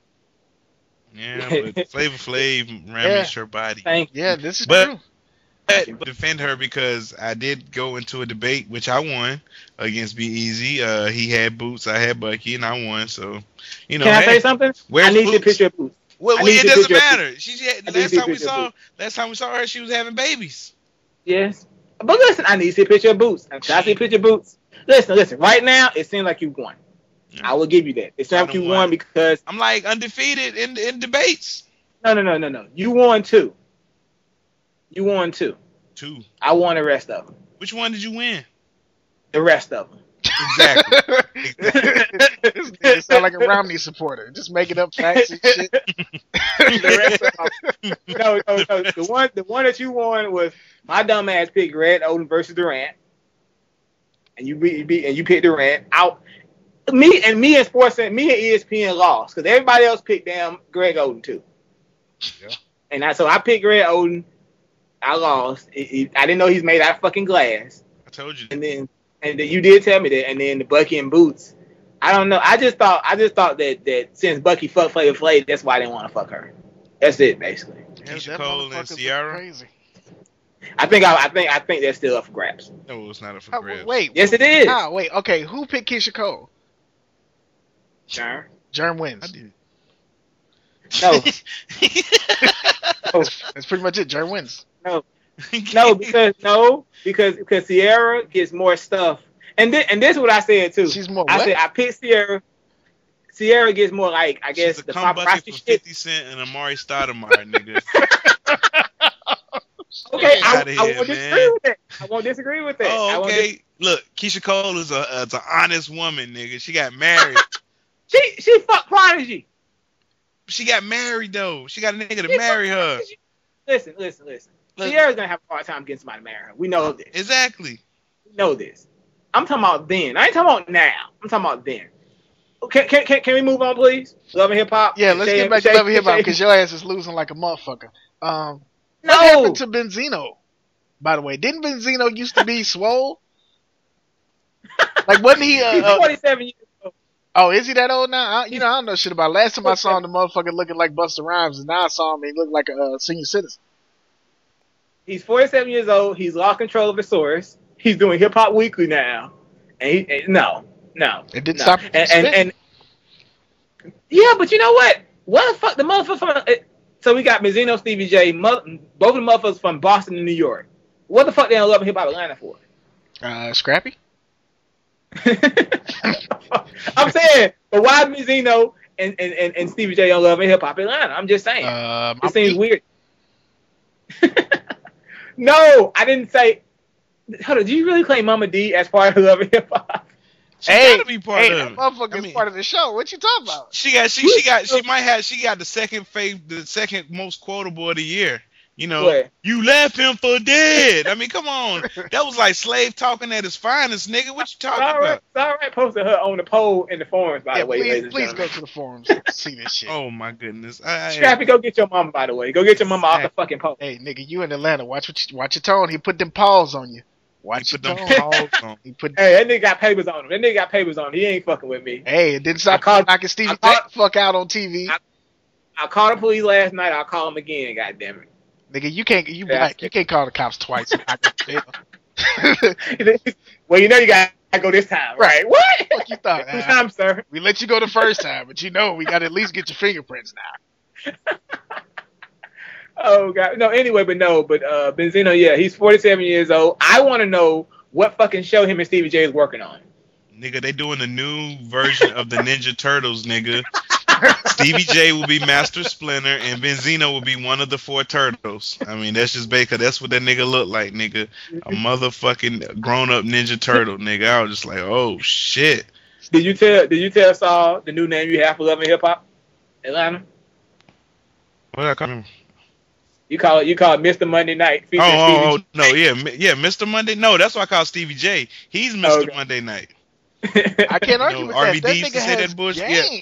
S3: Yeah, but Flavor Flav ramaged her body.
S2: Thank you.
S4: Yeah, this is
S3: But-
S4: true.
S3: But defend her because I did go into a debate, which I won against Be Easy. Uh, he had Boots, I had Bucky, and I won. So, you know,
S2: Can I
S3: hey,
S2: say something?
S3: where's
S2: I need to
S3: Boots?
S2: picture of Boots.
S3: Well,
S2: I
S3: well,
S2: need
S3: it
S2: to
S3: doesn't
S2: picture of
S3: matter. She had,
S2: I need
S3: last
S2: to
S3: time we
S2: picture of
S3: saw
S2: Boots.
S3: last time we saw her, she was having babies.
S2: Yes. But listen, I need to see a picture of Boots. Can I see a picture of Boots? Listen, listen. Right now, it seems like you won.
S3: Yeah.
S2: I will give you that. It seems
S3: I
S2: like you
S3: done
S2: won
S3: won.
S2: because
S3: I'm like undefeated in in debates.
S2: no, no, no, no, no. You won two. You won two.
S3: Two.
S2: I won the rest of them.
S3: Which one did you win?
S2: The rest of them.
S3: Exactly.
S4: This nigga sound like a Romney supporter. Just making up facts and shit.
S2: The rest of them. No, no, no. The one, the one that you won was my dumb ass picked Greg Oden versus Durant, and you beat, you beat, and you picked Durant out. Me and me and Sports, me and E S P N lost because everybody else picked damn Greg Oden too.
S4: Yeah.
S2: And I, so I picked Greg Oden. I lost. It- it- I didn't know he's made out of fucking glass.
S3: I told you.
S2: And then, and then you did tell me that. And then the Bucky and Boots. I don't know. I just thought, I just thought that that since Bucky fucked Flavor Flav, that's why I didn't want to fuck her. That's it, basically.
S3: Keisha
S4: That
S3: Cole and
S4: motherfucker's
S3: Ciara.
S4: Crazy.
S2: I think, I, I think, I think that's still up for grabs.
S3: No, it's not a for
S4: Oh,
S3: grabs.
S4: wait.
S2: Yes, it is.
S4: Ah, wait. Okay, who picked Keisha Cole?
S2: Sure.
S4: Germ
S3: I
S4: wins.
S3: did.
S2: No, no,
S4: That's pretty much it. Germ wins.
S2: no, no, because no, because because Sierra gets more stuff, and this, and this is what I said too.
S4: She's more
S2: I
S4: what?
S2: said I picked Sierra. Sierra gets more like I guess
S3: She's a
S2: the
S3: cum bucket
S2: paparazzi
S3: for
S2: shit.
S3: fifty Cent and Amari Stoudemire, nigga.
S2: Okay, I,
S3: outta
S2: I
S3: here,
S2: won't
S3: man.
S2: disagree with that. I won't disagree with that. I
S3: Oh,
S2: won't
S3: okay. Look, Keisha Cole is a is an honest woman, nigga. She got married.
S2: She she fucked Prodigy.
S3: She got married though. She got a nigga to
S2: She
S3: marry
S2: fucked
S3: her.
S2: Prodigy. Listen, listen, listen.
S3: Look.
S2: Sierra's gonna have a hard time getting somebody to marry her. We know this.
S3: Exactly.
S2: We know this. I'm talking about then. I ain't talking about now. I'm talking about then. Can can can, can we move on, please? Love and hip hop.
S4: Yeah, let's
S2: Shay-
S4: get back to
S2: Shay-
S4: Love and Hip Hop
S2: Shay-
S4: because your ass is losing like a motherfucker. Um,
S2: No.
S4: what happened to Benzino? By the way, didn't Benzino used to be swole? Like, wasn't he? Uh,
S2: He's
S4: uh,
S2: forty-seven years old.
S4: oh, is he that old now? I, you know, I don't know shit about it. Last time I saw him, the motherfucker looking like Busta Rhymes, and now I saw him, he looked like a uh, senior citizen.
S2: He's forty-seven years old. He's lost control of his source. He's doing Hip Hop Weekly now. And he, and no, no.
S4: It didn't
S2: no.
S4: stop him from
S2: And, and,
S4: spitting.
S2: and yeah, but you know what? What the fuck? The motherfucker from. uh, So we got Benzino, Stevie J, mo- both of the motherfuckers from Boston and New York. What the fuck they don't love Hip Hop Atlanta for?
S4: Uh, Scrappy?
S2: I'm saying, but why Benzino and, and, and, and Stevie J don't love Hip Hop Atlanta? I'm just saying.
S4: Uh,
S2: It seems weird. No, I didn't say. Hold on, do you really claim Mama D as part of Love and Hip Hop?
S3: She
S4: Hey,
S3: gotta be part
S4: hey,
S3: of
S4: that
S3: it.
S4: motherfucker
S3: I
S4: is
S3: mean,
S4: part of the show. What you talking about?
S3: She got she she got she might have she got the second fav the second most quotable of the year. You know,
S2: What?
S3: you left him for dead. I mean, come on. That was like Slave talking at his finest, nigga. What you talking
S2: All right,
S3: about?
S2: it's all right. Posted her on the poll in the forums, by
S4: Yeah,
S2: the way, ladies
S4: please,
S2: and
S4: please go
S2: gentlemen.
S4: to the forums and see this shit.
S3: Oh my goodness. I, I,
S2: Scrappy, go get your mama, by the way. Go get your mama off the fucking poll.
S4: Hey, nigga, you in Atlanta. Watch what you, watch your tone. He put them paws on you. Watch
S3: he
S4: your
S3: put them
S4: tone.
S3: paws on.
S4: He put.
S2: Hey, that nigga got papers on him. That nigga got papers on him. He ain't fucking with me.
S4: Hey, it didn't
S2: I
S4: stop
S2: called-
S4: knocking Stevie
S2: I
S4: J
S2: called-
S4: the fuck out on T V.
S2: I- I called the police last night. I'll call him again, goddammit.
S4: Nigga, you can't. You
S2: Yeah,
S4: black. You can't call the cops twice. and not go to jail.
S2: Well, you know you gotta go this time, right? What?
S4: What you thought?
S2: Two
S4: Al?
S2: times, sir.
S4: We let you go the first time, but you know we got to at least get your fingerprints now.
S2: Oh god. No, anyway, but no, but uh Benzino, yeah, he's forty-seven years old. I want to know what fucking show him and Stevie J is working on.
S3: Nigga, they doing the new version of the Ninja Turtles, nigga. Stevie J will be Master Splinter, and Benzino will be one of the four turtles. I mean, that's just Baker. That's what that nigga look like, nigga. A motherfucking grown-up Ninja Turtle, nigga. I was just like, oh, shit.
S2: Did you tell did you tell Saul the new name you have for Love and Hip Hop? Atlanta?
S3: What did I call him?
S2: You call it you call it Mister Monday Night
S3: Oh,
S2: featuring
S3: oh, oh,
S2: Stevie
S3: no, yeah, mi- yeah, Mister Monday. No, that's why I call Stevie J. He's Mister
S2: Okay.
S3: Monday Night.
S2: J.
S4: I can't argue
S3: No,
S4: with
S3: R
S4: that.
S3: V
S4: That
S3: D used
S4: nigga
S3: to say
S4: has
S3: that bullshit.
S4: game.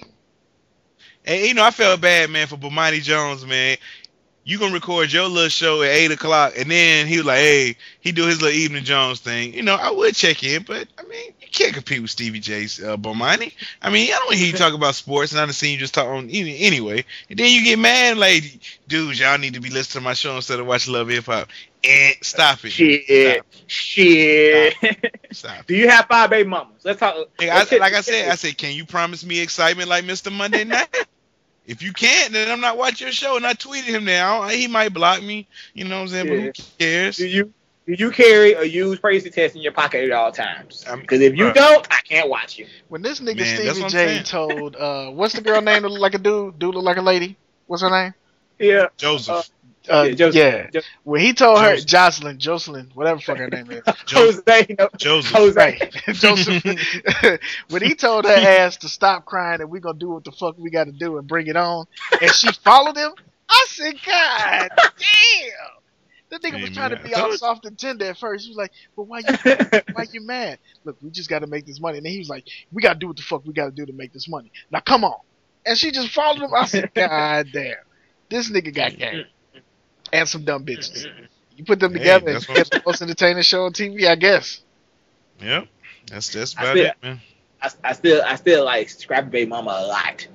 S3: And, you know, I felt bad, man, for Bomani Jones, man. You gonna record your little show at eight o'clock, and then he was like, hey, he do his little Evening Jones thing. You know, I would check in, but, I mean, you can't compete with Stevie J's uh, Bomani. I mean, I don't hear you talk about sports, and I done seen you just talk on, any- anyway. And then you get mad, like, dudes, y'all need to be listening to my show instead of watching Love Hip Hop. Eh, stop it.
S2: Shit.
S3: Stop,
S2: Shit.
S3: stop it.
S2: Do you have five baby mamas? Let's talk.
S3: Hey, I, like I said, I said, can you promise me excitement like Mister Monday Night? If you can't, then I'm not watching your show. And I tweeted him now. He might block me. You know what I'm saying?
S2: Yeah.
S3: But who cares?
S2: do you do you carry or use pregnancy test in your pocket at all times?
S3: I'm-
S2: Because if you
S3: Bruh.
S2: don't, I can't watch you.
S4: When this nigga
S3: Man, that's
S4: Stevie
S3: what I'm
S4: J
S3: saying.
S4: told, uh, what's the girl name that look like a dude? Dude look like a lady? What's her name?
S2: Yeah.
S3: Joseph.
S4: Uh,
S2: Yeah, Joseph.
S4: yeah.
S2: Joseph.
S4: When he told her,
S3: Joseph.
S4: Jocelyn, Jocelyn, whatever fuck her name is.
S3: Joseph.
S2: Jose. No,
S3: Joseph.
S2: Jose.
S4: Right. Joseph. When he told her ass to stop crying and we gonna do what the fuck we gotta do and bring it on, and she followed him, I said, God damn. That nigga
S3: Hey,
S4: was trying
S3: man,
S4: to be
S3: I
S4: all
S3: told-
S4: soft and tender at first. He was like, but why you why you mad? Look, we just gotta make this money. And then he was like, we gotta do what the fuck we gotta do to make this money. Now come on. And she just followed him. I said, God damn. This nigga got game. And some dumb bitches. You put them
S3: Hey,
S4: together and
S3: that's
S4: you
S3: what I'm
S4: get the most entertaining show on T V, I guess.
S3: Yep. That's that's
S2: I
S3: about
S2: feel-
S3: it, man.
S2: I, I still I still like Scrappy Baby Mama a lot.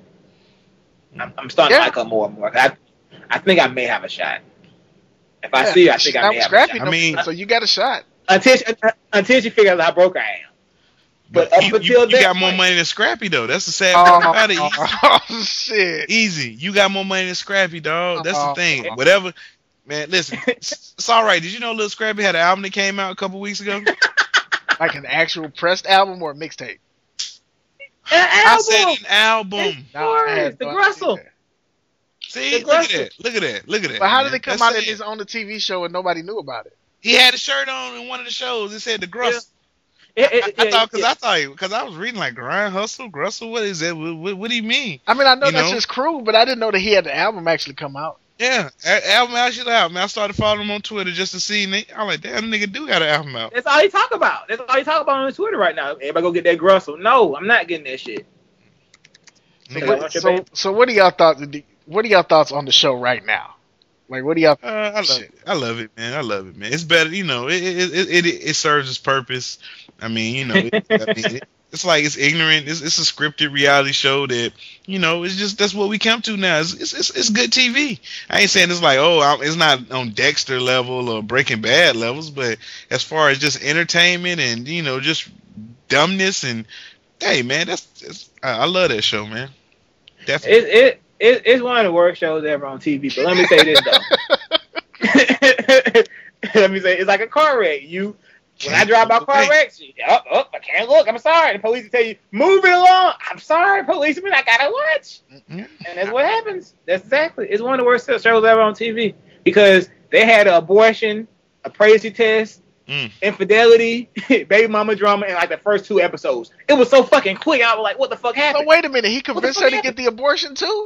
S2: I'm, I'm starting
S4: Yeah.
S2: to like her more and more. I, I think I may have a shot. If I
S4: Yeah,
S2: see her, I
S4: she's
S2: think I
S4: not
S2: may have
S4: scrappy
S2: a shot.
S3: I
S4: no
S3: mean-
S4: more, so you got a shot.
S2: Until she, until she figures out how broke I am. But up
S3: you,
S2: until
S3: you, you
S2: that
S3: got more
S2: point-
S3: money than Scrappy though. That's the sad part about it.
S4: Oh, oh, shit.
S3: Easy. You got more money than Scrappy, dog. That's
S4: Uh-uh.
S3: the thing. Whatever. Man, listen. It's, it's all right. Did you know Lil Scrappy had an album that came out a couple weeks ago?
S4: Like an actual pressed album or a mixtape?
S2: An
S3: I said
S2: album.
S3: an album.
S2: Of course,
S4: I had
S2: the
S4: no
S2: Russell.
S4: idea.
S3: See,
S2: The
S3: look at
S2: Grussel.
S3: that. Look at that. Look at that.
S4: But how
S3: man.
S4: did it come
S3: That's
S4: out in
S3: it.
S4: his on the T V show and nobody knew about it?
S3: He had a shirt on in one of the shows. It said the Grussel.
S2: It- it-
S3: I, I
S2: it-
S3: thought because
S2: it-
S3: I thought because I was reading like grind hustle Grussel. What is that? What, what, what do you mean?
S4: I mean, I know
S3: You
S4: that's
S3: know?
S4: his crew, but I didn't know that he had the album actually come out.
S3: Yeah, a- album actually out. Man, I started following him on Twitter just to see. And they, I'm like, damn, the nigga do got an album out.
S2: That's all he talk about. That's all he talk about on Twitter right now. Everybody go get that Grussel. No, I'm not getting that shit.
S3: Nigga,
S2: What-
S4: What-
S2: your
S4: so,
S2: band?
S4: so what are y'all thoughts? What are y'all thoughts on the show right now? Like, what do y'all?
S3: Uh, I love
S4: Shit.
S3: it. I love it, man. I love it, man. It's better, you know. It it it, it, it serves its purpose. I mean, you know, it, I mean, it, it's like it's ignorant. It's, it's a scripted reality show that, you know, it's just that's what we come to now. It's it's, it's, it's good T V. I ain't saying it's like oh, I'm, it's not on Dexter level or Breaking Bad levels, but as far as just entertainment and you know just dumbness and hey, man, that's, that's I, I love that show, man. Definitely.
S2: It, it, it, it's one of the worst shows ever on T V. But let me say this though. Let me say it's like a car wreck. You when I drive by car wrecks, you, up, up, I can't look. I'm sorry. The police will tell you move it along. I'm sorry, policeman. I gotta watch.
S3: Mhm.
S2: And that's what happens. That's exactly. It's one of the worst shows ever on T V because they had an abortion, a pregnancy test,
S3: Mm.
S2: infidelity, baby mama drama in like the first two episodes. It was so fucking quick. I was like, what the fuck
S4: So
S2: happened?
S4: wait a minute, he convinced
S2: fuck
S4: her to get the abortion too?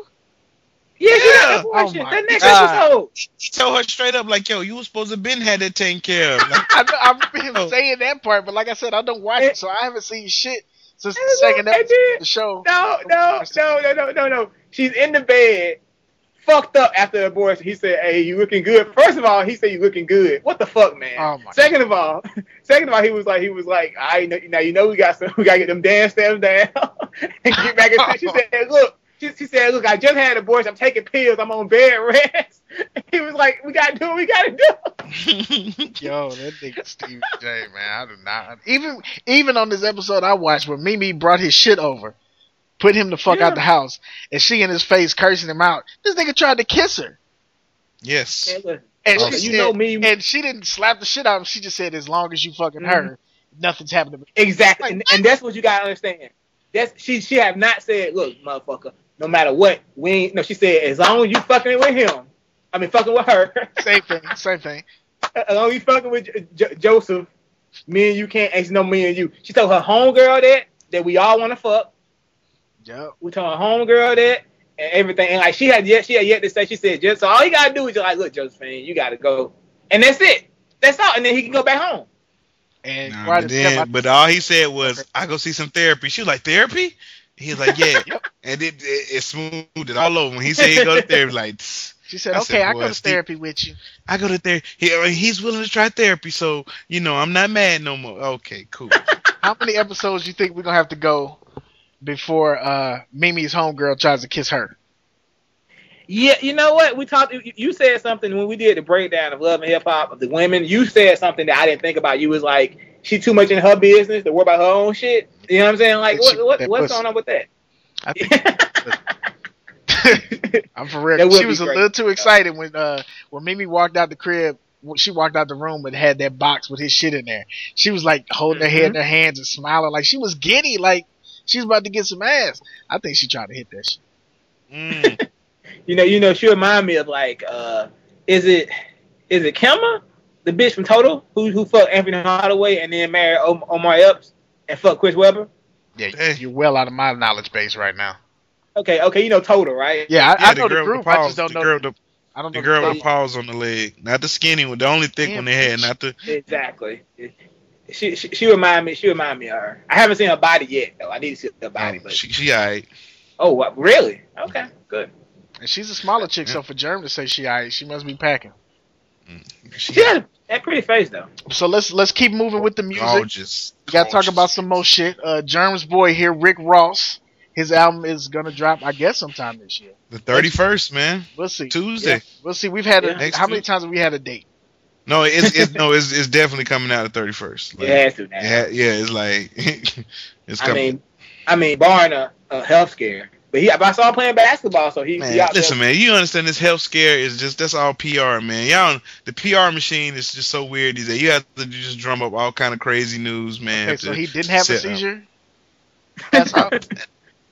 S2: Yeah, she
S3: Yeah.
S2: got an abortion.
S4: Oh my
S2: the next
S4: God.
S2: episode.
S3: He told her straight up like, yo, you was supposed to been had that taken care of. Like,
S4: I know, I've been
S3: Oh.
S4: saying that part, but like I said, I don't watch it, so I haven't seen shit since the
S2: Hey,
S4: second
S2: look, I
S4: episode
S2: did.
S4: of the show.
S2: No, no, no, no, no, no, no. She's in the bed, fucked up after the abortion. He said, "Hey, you looking good." First of all, he said, "You looking good." What the fuck, man?
S4: Oh my
S2: second of all, second of all, he was like, he was like, "I know now. You know, we got some. We gotta get them dance steps down and get back." In she said, "Look." She, she said, "Look, I just had an abortion. I'm taking pills. I'm on bed rest." He was like, "We gotta do what we gotta do."
S4: Yo, that nigga Steve J, man, I do not. Even even on this episode I watched where Mimi brought his shit over, put him the fuck
S2: Yeah.
S4: out the house, and she in his face cursing him out. This nigga tried to kiss her,
S3: yes.
S2: Man, look,
S4: and
S3: Oh,
S4: she
S2: you
S4: said,
S2: know me.
S4: and she didn't slap the shit out of him. She just said, "As long as you fucking her, nothing's happening."
S2: Exactly, and, and that's what you gotta understand. That's she. She have not said, "Look, motherfucker, no matter what, we ain't." No, she said, "As long as you fucking with him, I mean, fucking with her.
S4: Same thing, same thing.
S2: As long as you fucking with J- J- Joseph, me and you can't. Actually, no, me and you." She told her homegirl that that we all want to fuck.
S4: Yep.
S2: We told her homegirl that and everything, and like she had yet, she had yet to say. She said, "Just so all you gotta do is just like, look, Josephine, you gotta go, and that's it. That's all, and then he can go back home."
S4: And
S3: Nah,
S4: right
S3: but,
S4: as
S3: then, but all he said was, "I go see some therapy." She was like, "Therapy?" He was like, "Yeah," and it, it, it smoothed it all over. When he said he go to therapy, like, "Tss."
S4: she said,
S3: I
S4: "Okay,
S3: said,
S4: I
S3: boy,
S4: go to
S3: Steve-
S4: therapy with you."
S3: I go to therapy. He, I mean, he's willing to try therapy, so you know I'm not mad no more. Okay, cool.
S4: How many episodes you think we're gonna have to go before uh, Mimi's homegirl tries to kiss her?
S2: Yeah, you know what? We talked. You you said something when we did the breakdown of Love and Hip Hop of the women. You said something that I didn't think about. You was like, she too much in her business to worry about her own shit. You know what I'm saying? Like,
S4: That
S2: what,
S4: she-
S2: what
S4: that
S2: what's
S4: pussy.
S2: going on with that?
S4: I think I'm for real.
S2: That would
S4: She
S2: be
S4: was a
S2: great.
S4: little too excited when uh when Mimi walked out the crib. When she walked out the room and had that box with his shit in there. She was like holding her head in her hands and smiling like she was giddy, like she was about to get some ass. I think she tried to hit that shit.
S3: Mm.
S2: You know, you know, she remind me of like, uh, is it is it Kelma, the bitch from Total, who who fucked Anthony Hardaway and then married Om- Omar Epps and fucked Chris Webber?
S4: Yeah,
S3: Hey.
S4: you're well out of my knowledge base right now.
S2: Okay, okay, you know Total, right?
S4: Yeah, I,
S3: Yeah,
S4: I know the
S3: girl
S4: group.
S3: with the
S4: I just
S3: paws,
S4: don't
S3: the
S4: know.
S3: girl,
S4: the,
S3: the,
S4: I don't
S3: the
S4: know
S3: girl
S4: the
S3: with paws on the leg, not the skinny one, the only thick
S4: Damn,
S3: one they had,
S4: bitch.
S3: not the.
S2: Exactly. She, she she remind me she remind me of her. I haven't seen her body yet though. I need to see her body,
S3: Oh,
S2: but
S3: she, she alright.
S2: oh, what, really? Okay, good.
S4: And she's a smaller chick, so for Germ to say she alright, she must be packing.
S3: She
S2: She had that pretty face though.
S4: So let's let's keep moving with the music.
S3: gorgeous.
S4: We gotta talk
S3: gorgeous.
S4: about some more shit. Uh, Germ's boy here, Rick Ross. His album is gonna drop, I guess, sometime this year.
S3: the thirty-first, man.
S4: We'll see.
S3: Tuesday.
S4: We'll see. We've had a,
S2: Yeah.
S3: Next
S4: how many
S3: week.
S4: times have we had a date?
S3: No, it's, it's no, it's, it's definitely coming out the thirty-first. Like,
S2: It has to now.
S3: yeah, yeah, it's like it's
S2: I
S3: coming.
S2: mean, I mean, barring a, a health scare, but he. But I saw him playing basketball, so he.
S3: Man,
S2: he out there-
S3: listen, man, you understand this health scare is just that's all P R, man. Y'all, the P R machine is just so weird these days. You have to just drum up all kind of crazy news, man.
S4: Okay,
S3: to
S4: so he didn't have a
S3: set up.
S4: seizure. That's all.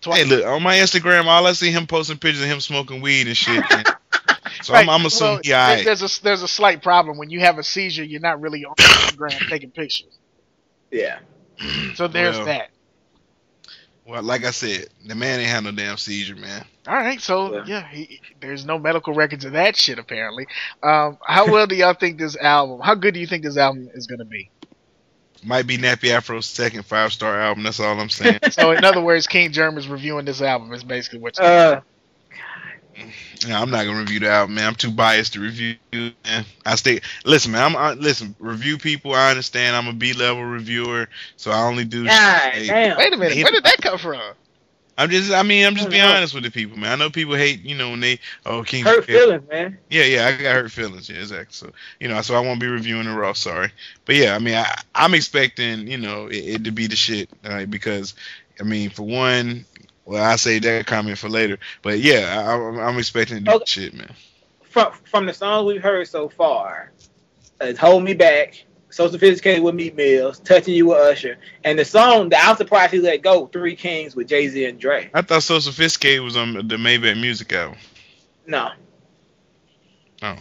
S4: Twice.
S3: Hey, look, on my Instagram, all I see him posting pictures of him smoking weed and shit. Man. So
S4: Right.
S3: I'm, I'm assuming
S4: well,
S3: he all right.
S4: There's a there's a slight problem when you have a seizure. You're not really on Instagram taking pictures.
S2: Yeah.
S4: So there's
S3: Well,
S4: that.
S3: Well, like I said, the man ain't had no damn seizure, man.
S4: All right, so
S2: Yeah.
S4: yeah, he, there's no medical records of that shit apparently. Um, how well do y'all think this album? How good do you think this album is going to be?
S3: Might be Nappy Afro's second five star album. That's all I'm saying.
S4: So in other words, King Germ is reviewing this album. Is basically what. You
S2: Uh,
S3: No, I'm not gonna review the album, man. I'm too biased to review. Man. I stay. Listen, man. I'm I, listen. Review people. I understand. I'm a B level reviewer, so I only do.
S2: God
S3: shit.
S2: damn.
S4: Wait a minute, where did that come from?
S3: I'm just. I mean, I'm just
S2: Oh,
S3: being
S2: no.
S3: honest with the people, man. I know people hate. You know when they. Oh, King.
S2: Hurt
S3: yeah,
S2: feelings, man.
S3: Yeah, yeah. I got hurt feelings. Yeah, exactly. So you know, so I won't be reviewing it raw. Sorry, but yeah. I mean, I, I'm expecting you know it, it to be the shit, right? Because I mean, for one. Well, I say that comment for later, but yeah, I, I'm I'm expecting to do
S2: Okay.
S3: shit, man.
S2: From from the songs we've heard so far, it's "Hold Me Back," "So Sophisticated" with Meat Mills, "Touching You" with Usher, and the song that I'm surprised he let go, "Three Kings" with Jay Z and Dre.
S3: I thought So Sophisticated was on the Maybach Music album.
S2: No.
S3: Oh.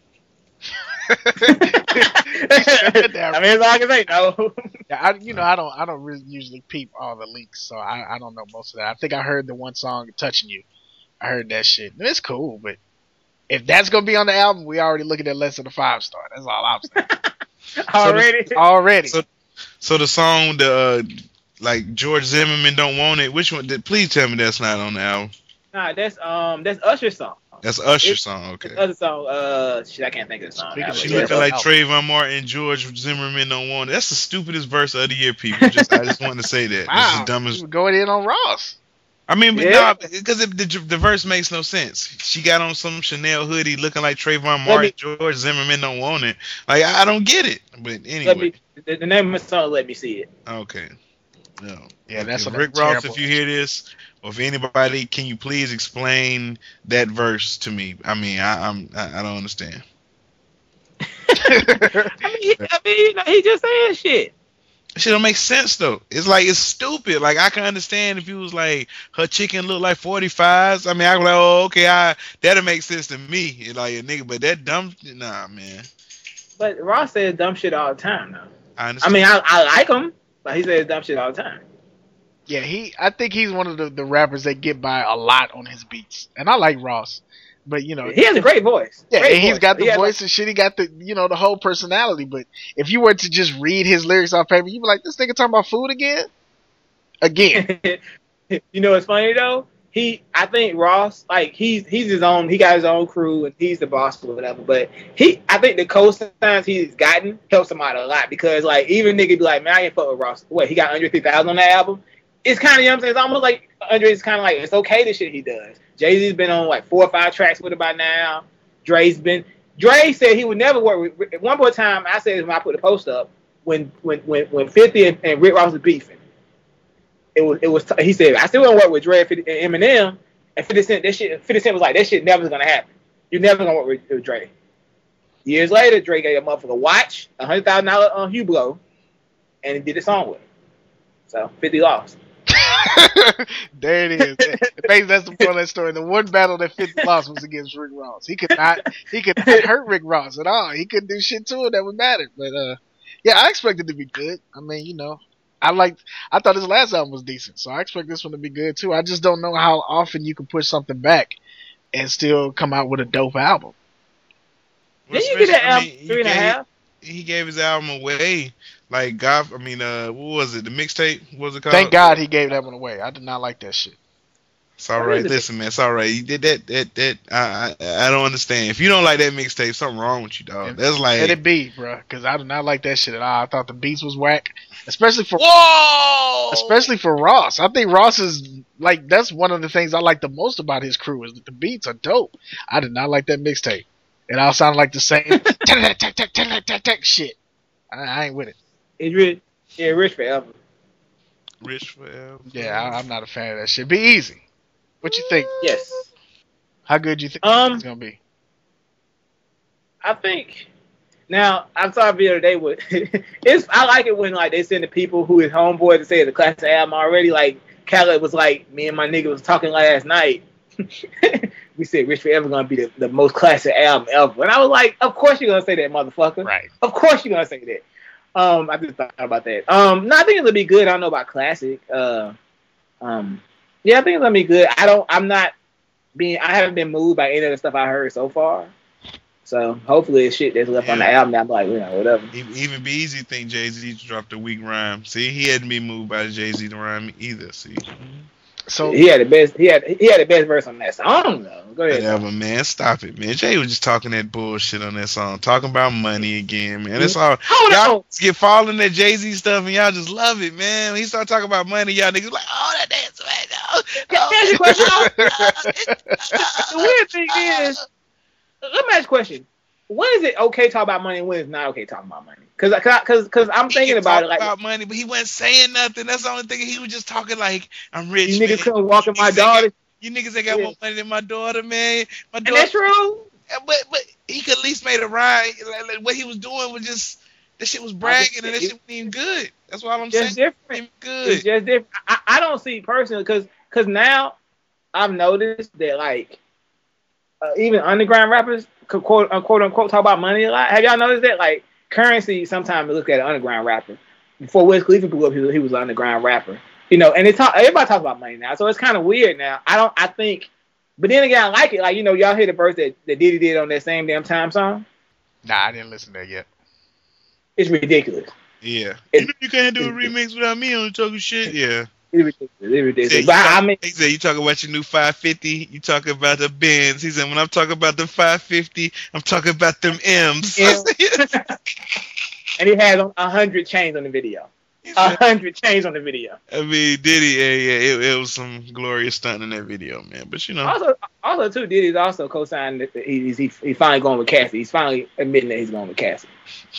S2: I mean, it's all I can say. No.
S4: Yeah, I, you know, I don't, I don't really usually peep all the leaks, so I, I don't know most of that. I think I heard the one song "Touching You." I heard that shit. And it's cool, but if that's gonna be on the album, we already looking at less than a five star. That's all I'm saying.
S2: Already.
S4: Already.
S3: So, so the song, the uh, like George Zimmerman Don't Want It. Which one? Did, please tell me that's not on the album.
S2: Nah, that's um, that's Usher's song.
S3: That's Usher's
S2: It-
S3: song. Okay.
S2: Other song, uh, shit, I can't think of the song.
S4: Speaking
S2: now,
S4: of
S2: but
S3: She
S4: shit,
S2: yeah,
S3: looking
S2: that's-
S3: like Trayvon Martin. George Zimmerman Don't Want It. That's the stupidest verse of the year, people. Just I just wanted to say that. It's
S4: Wow,
S3: the dumbest.
S4: you were going in on Ross.
S3: I mean, but
S2: Yeah.
S3: nah, because the, the verse makes no sense. She got on some Chanel hoodie looking like Trayvon Martin.
S2: me-
S3: George Zimmerman Don't Want It. Like, I, I don't get it. But anyway.
S2: Let me, the, the name of the song, "Let Me See It."
S3: Okay. No.
S4: Yeah, that's
S3: if
S4: a
S3: Rick Ross,
S4: terrible
S3: if you hear this, or if anybody, can you please explain that verse to me? I mean, I, I'm I, I don't understand.
S2: I mean, he, I mean, you know, he just saying shit.
S3: That shit don't make sense though. It's like it's stupid. Like I can understand if you was like her chicken look like forty-fives. I mean, I was like, oh, okay, I that'll make sense to me. Like a nigga, but that dumb, nah, man.
S2: But Ross says dumb shit all the time, though.
S3: I
S2: I
S3: understand.
S2: mean, I, I like him, but he says dumb shit all the time.
S4: Yeah, he. I think he's one of the, the rappers that get by a lot on his beats, and I like Ross, but you know,
S2: He has a great voice.
S4: yeah,
S2: Great
S4: and he's
S2: voice.
S4: got the
S2: He has
S4: voice and shit. He got the you know the whole personality. But if you were to just read his lyrics off paper, you'd be like, this nigga talking about food again, again.
S2: a- you know what's funny though? He, I think Ross, like he's he's his own. He got his own crew and he's the boss or whatever. But he, I think the co-signs he's gotten helps him out a lot because like even nigga be like, man, I ain't fuck with Ross. What, he got Andre three thousand on that album? It's kind of, you know what I'm saying? It's almost like Andre is kind of like, it's okay the shit he does. Jay-Z's been on like four or five tracks with him by now. Dre's been, Dre said he would never work with, one more time, I said when I put the post up, when when when, when fifty and, and Rick Ross was beefing, it was, it was, he said, I still want to work with Dre and Eminem, and fifty Cent, that shit, fifty Cent was like, that shit never going to happen. You're never going to work with, with Dre. Years later, Dre gave a motherfucker watch, a one hundred thousand dollars on Hublot, and he did a song with him. So, fifty lost.
S4: There it is. Basically, that's the point of that story. The one battle that fifty lost was against Rick Ross. He could not, he could not hurt Rick Ross at all. He couldn't do shit to it that would matter. But uh, yeah, I expect it to be good. I mean, you know, I liked, I thought his last album was decent, so I expect this one to be good too. I just don't know how often you can push something back and still come out with a dope album.
S3: Well,
S2: Didn't you get that
S3: especially- I
S2: album
S3: mean,
S2: three and a
S3: he gave-
S2: half?
S3: He gave his album away. Like God, I mean, uh, what was it? The mixtape? What was it called?
S4: Thank God he gave that one away. I did not like that shit.
S3: It's all
S2: What
S3: right.
S2: is it?
S3: Listen, man, it's all right. You did that. That. That. I. I, I don't understand. If you don't like that mixtape, something wrong with you, dog. That's like.
S4: Let it be, bro, because I did not like that shit at all. I thought the beats was whack, especially for
S3: Whoa!
S4: especially for Ross. I think Ross is like that's one of the things I like the most about his crew is that the beats are dope. I did not like that mixtape. It all sounded like the same tack, tack, tack, tack, tack, tack shit. I, I ain't with it.
S2: It's rich. Yeah, rich forever.
S3: Rich forever.
S4: Yeah, I, I'm not a fan of that shit. Be easy. What you think?
S2: Yes.
S4: How good you think
S2: Um,
S4: it's gonna be?
S2: I think. Now, I saw a video today with it's. I like it when like they send the people who is homeboys to say it's a classic album already. Like Khaled was like, me and my nigga was talking last night. We said Rich Forever gonna be the, the most classic album ever. And I was like, of course you're gonna say that, motherfucker.
S4: Right.
S2: Of course you're gonna say that. Um, I just thought about that. Um, no, I think it'll be good. I don't know about classic. Uh, um, yeah, I think it's gonna be good. I don't. I'm not being. I haven't been moved by any of the stuff I heard so far. So hopefully, it's shit that's left
S3: Yeah.
S2: on the album. I'm like, you know, whatever.
S3: Even B Easy think Jay Z dropped a weak rhyme. See, he hadn't been moved by Jay Z to rhyme either. See,
S4: So
S2: He had the best. He had. He had the best verse on that song, though. Go ahead.
S3: whatever, man. Stop it, man. Jay was just talking that bullshit on that song, talking about money again, man. That's all.
S2: Hold
S3: Y'all
S2: on.
S3: get falling that Jay Z stuff, and y'all just love it, man. When he start talking about money, y'all niggas like, oh, that dance right now.
S2: Can I ask you a question? The weird thing is, let me ask you a question. When is it okay to talk about money and when it's not okay to talk about money? Because because because I'm thinking about it like
S3: about money, but he wasn't saying nothing. That's the only thing. He was just talking like, I'm rich.
S2: you
S3: man.
S2: niggas couldn't walk in my
S3: You niggas ain't
S2: daughter.
S3: got- You niggas ain't got
S2: Yeah.
S3: more money than my daughter, man. My
S2: And
S3: daughter,
S2: that's true.
S3: but but he could at least made a rhyme. Like, like, what he was doing was just that shit was bragging, and that shit wasn't even good. That's why I'm
S2: Just
S3: saying.
S2: different.
S3: It
S2: It's
S3: good.
S2: just different. I, I don't see personally because because now I've noticed that like uh, even underground rappers could quote unquote unquote talk about money a lot. Have y'all noticed that? Like Currency sometimes look at an underground rapper. Before Wiz Khalifa blew up, he was, he was an underground rapper. You know, and it's talk, everybody talks about money now, so it's kind of weird now. I don't. I think, but then again, I like it. Like you know, y'all hear the verse that, that Diddy did on that same damn time song.
S4: nah, I didn't listen to that yet.
S2: It's ridiculous.
S3: Yeah.
S2: It-
S3: you know you can't do a remix without me on talking shit. Yeah.
S2: It's ridiculous. It's
S3: He
S2: ridiculous.
S3: said, you
S2: But I, I
S3: talk-
S2: mean,
S3: he said, you talking about your new five fifty, you talking about the Benz. He said, when I'm talking about the five fifty, I'm talking about them M's.
S2: Yeah. and he has a hundred chains on the video.
S3: He
S2: A
S3: said,
S2: hundred chains on the video.
S3: I mean, Diddy, yeah, yeah, it, it was some glorious stunt in that video, man. But you know,
S2: Also, also too, Diddy's also co-signed that he's he, he's finally going with Cassie. He's finally admitting that he's going with Cassie.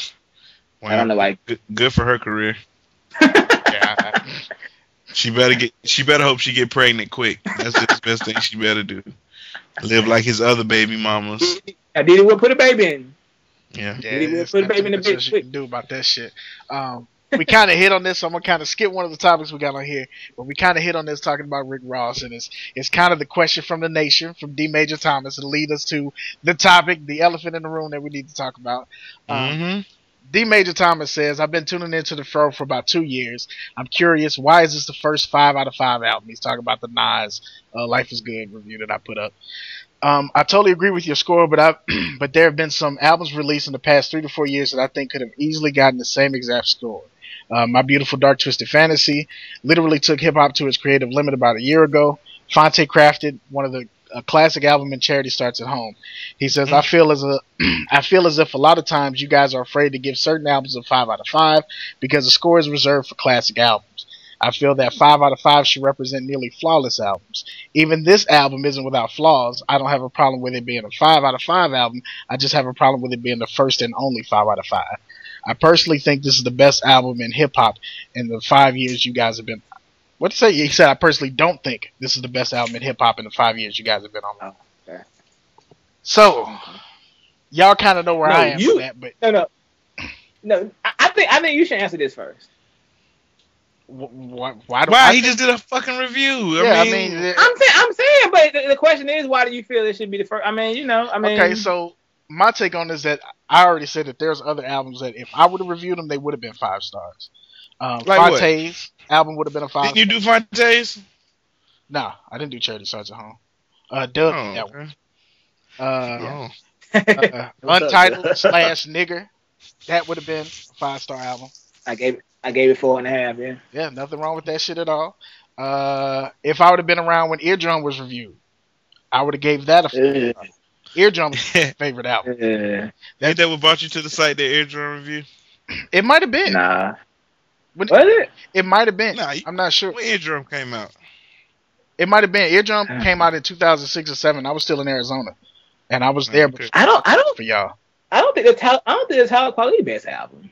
S2: I don't know, like
S3: good, good for her career.
S4: Yeah, I,
S3: She better get. She better hope she get pregnant quick. That's the best thing she better do. Live like his other baby mamas.
S2: Now, Diddy will put a baby in.
S3: Yeah.
S4: yeah,
S2: Diddy will
S4: there's
S2: put a
S4: not
S2: baby in
S4: too
S2: the
S4: much else
S2: bitch
S4: you
S2: quick.
S4: can do about that shit. Um, we kind of hit on this, so I'm gonna kind of skip one of the topics we got on here. But we kind of hit on this talking about Rick Ross, and it's it's kind of the question from the nation, from D. Major Thomas, to lead us to the topic, the elephant in the room that we need to talk about. Um,
S3: Mm-hmm.
S4: D. Major Thomas says, I've been tuning into the Fro for about two years. I'm curious, why is this the first five out of five album? He's talking about the Nas uh, Life is Good review that I put up. Um, I totally agree with your score, but I, but there have been some albums released in the past three to four years that I think could have easily gotten the same exact score. Uh, My Beautiful Dark Twisted Fantasy literally took hip hop to its creative limit about a year ago. Fonte crafted one of the a classic album, and Charity Starts at Home. He says, I feel as a, I feel as if a lot of times you guys are afraid to give certain albums a five out of five because the score is reserved for classic albums. I feel that five out of five should represent nearly flawless albums. Even this album isn't without flaws. I don't have a problem with it being a five out of five album. I just have a problem with it being the first and only five out of five. I personally think this is the best album in hip hop in the five years you guys have been. What to say? He said, I personally don't think this is the best album in hip hop in the five years you guys have been on.
S2: Oh, okay.
S4: So, y'all kind of know where
S2: No,
S4: I am
S2: you-
S4: for that, but
S2: No, no, no. I, I think I think you should answer this first.
S4: wh- wh- why do
S3: Wow,
S4: I
S3: he
S4: think-
S3: just did a fucking review.
S4: Yeah,
S3: I mean,
S4: I mean, the-
S2: I'm saying, I'm saying, but the, the question is, why do you feel it should be the first? I mean, you know, I mean,
S4: okay, so my take on this is that I already said that there's other albums that if I would have reviewed them, they would have been five stars. Um,
S3: Like what?
S4: Fonte's album would have been a five.
S3: didn't you do Fontaines?
S4: Nah, I didn't do Charity Starts at Home. Uh, Doug,
S3: Oh,
S4: that
S3: okay.
S4: one. Uh,
S3: Oh.
S4: uh,
S2: What's up,
S4: Untitled
S2: Doug?
S4: slash Nigger, that would have been a five star album.
S2: I gave I gave it four and a half. Yeah.
S4: Yeah, nothing wrong with that shit at all. Uh, if I would have been around when Eardrum was reviewed, I would have gave that a
S2: Ugh.
S4: Eardrum was my favorite album.
S2: Ugh.
S3: Ain't that what brought you to the site, the Airdrum review?
S4: It might have been.
S2: Nah.
S4: When-
S2: Was it?
S4: It might have been.
S3: Nah, you-
S4: I'm not sure.
S3: When Airdrum came out?
S4: It might have been. Eardrum came out in two thousand six or seven. I was still in Arizona, and I was there
S3: Okay.
S4: before
S2: I don't. I don't.
S4: for y'all.
S2: I don't think the Tal- I don't think it's Talent Quality best album.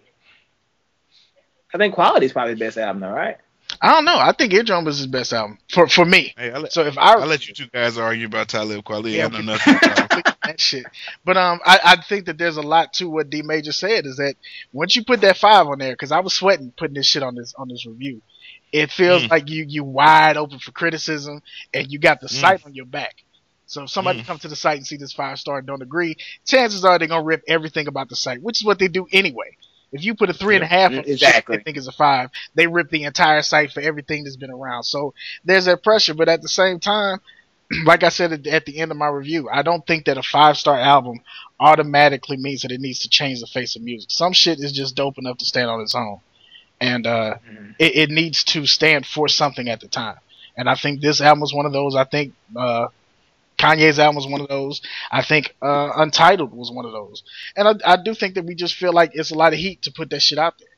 S2: I think Quality is probably the best album, though, right?
S4: I don't know. I think Eardrum was his best album for for me.
S3: Hey, I let,
S4: So if I
S3: I let you two guys argue about Talib Kweli.
S4: Yeah,
S3: I know nothing about it.
S4: that shit. But um, I, I think that there's a lot to what D Major said. Is that once you put that five on there, because I was sweating putting this shit on this on this review. It feels
S3: Mm.
S4: like you you wide open for criticism, and you got the
S3: Mm.
S4: site on your back. So if somebody
S3: Mm.
S4: comes to the site and see this five star and don't agree, chances are they're gonna rip everything about the site, which is what they do anyway. If you put a three and a half on the shit
S2: Exactly.
S4: they think is a five, they rip the entire site for everything that's been around. So there's that pressure, but at the same time, like I said at, at the end of my review, I don't think that a five star album automatically means that it needs to change the face of music. Some shit is just dope enough to stand on its own, and uh,
S2: Mhm.
S4: it, it needs to stand for something at the time. And I think this album was one of those. I think uh, Kanye's album was one of those. I think uh, Untitled was one of those. And I, I do think that we just feel like it's a lot of heat to put that shit out there.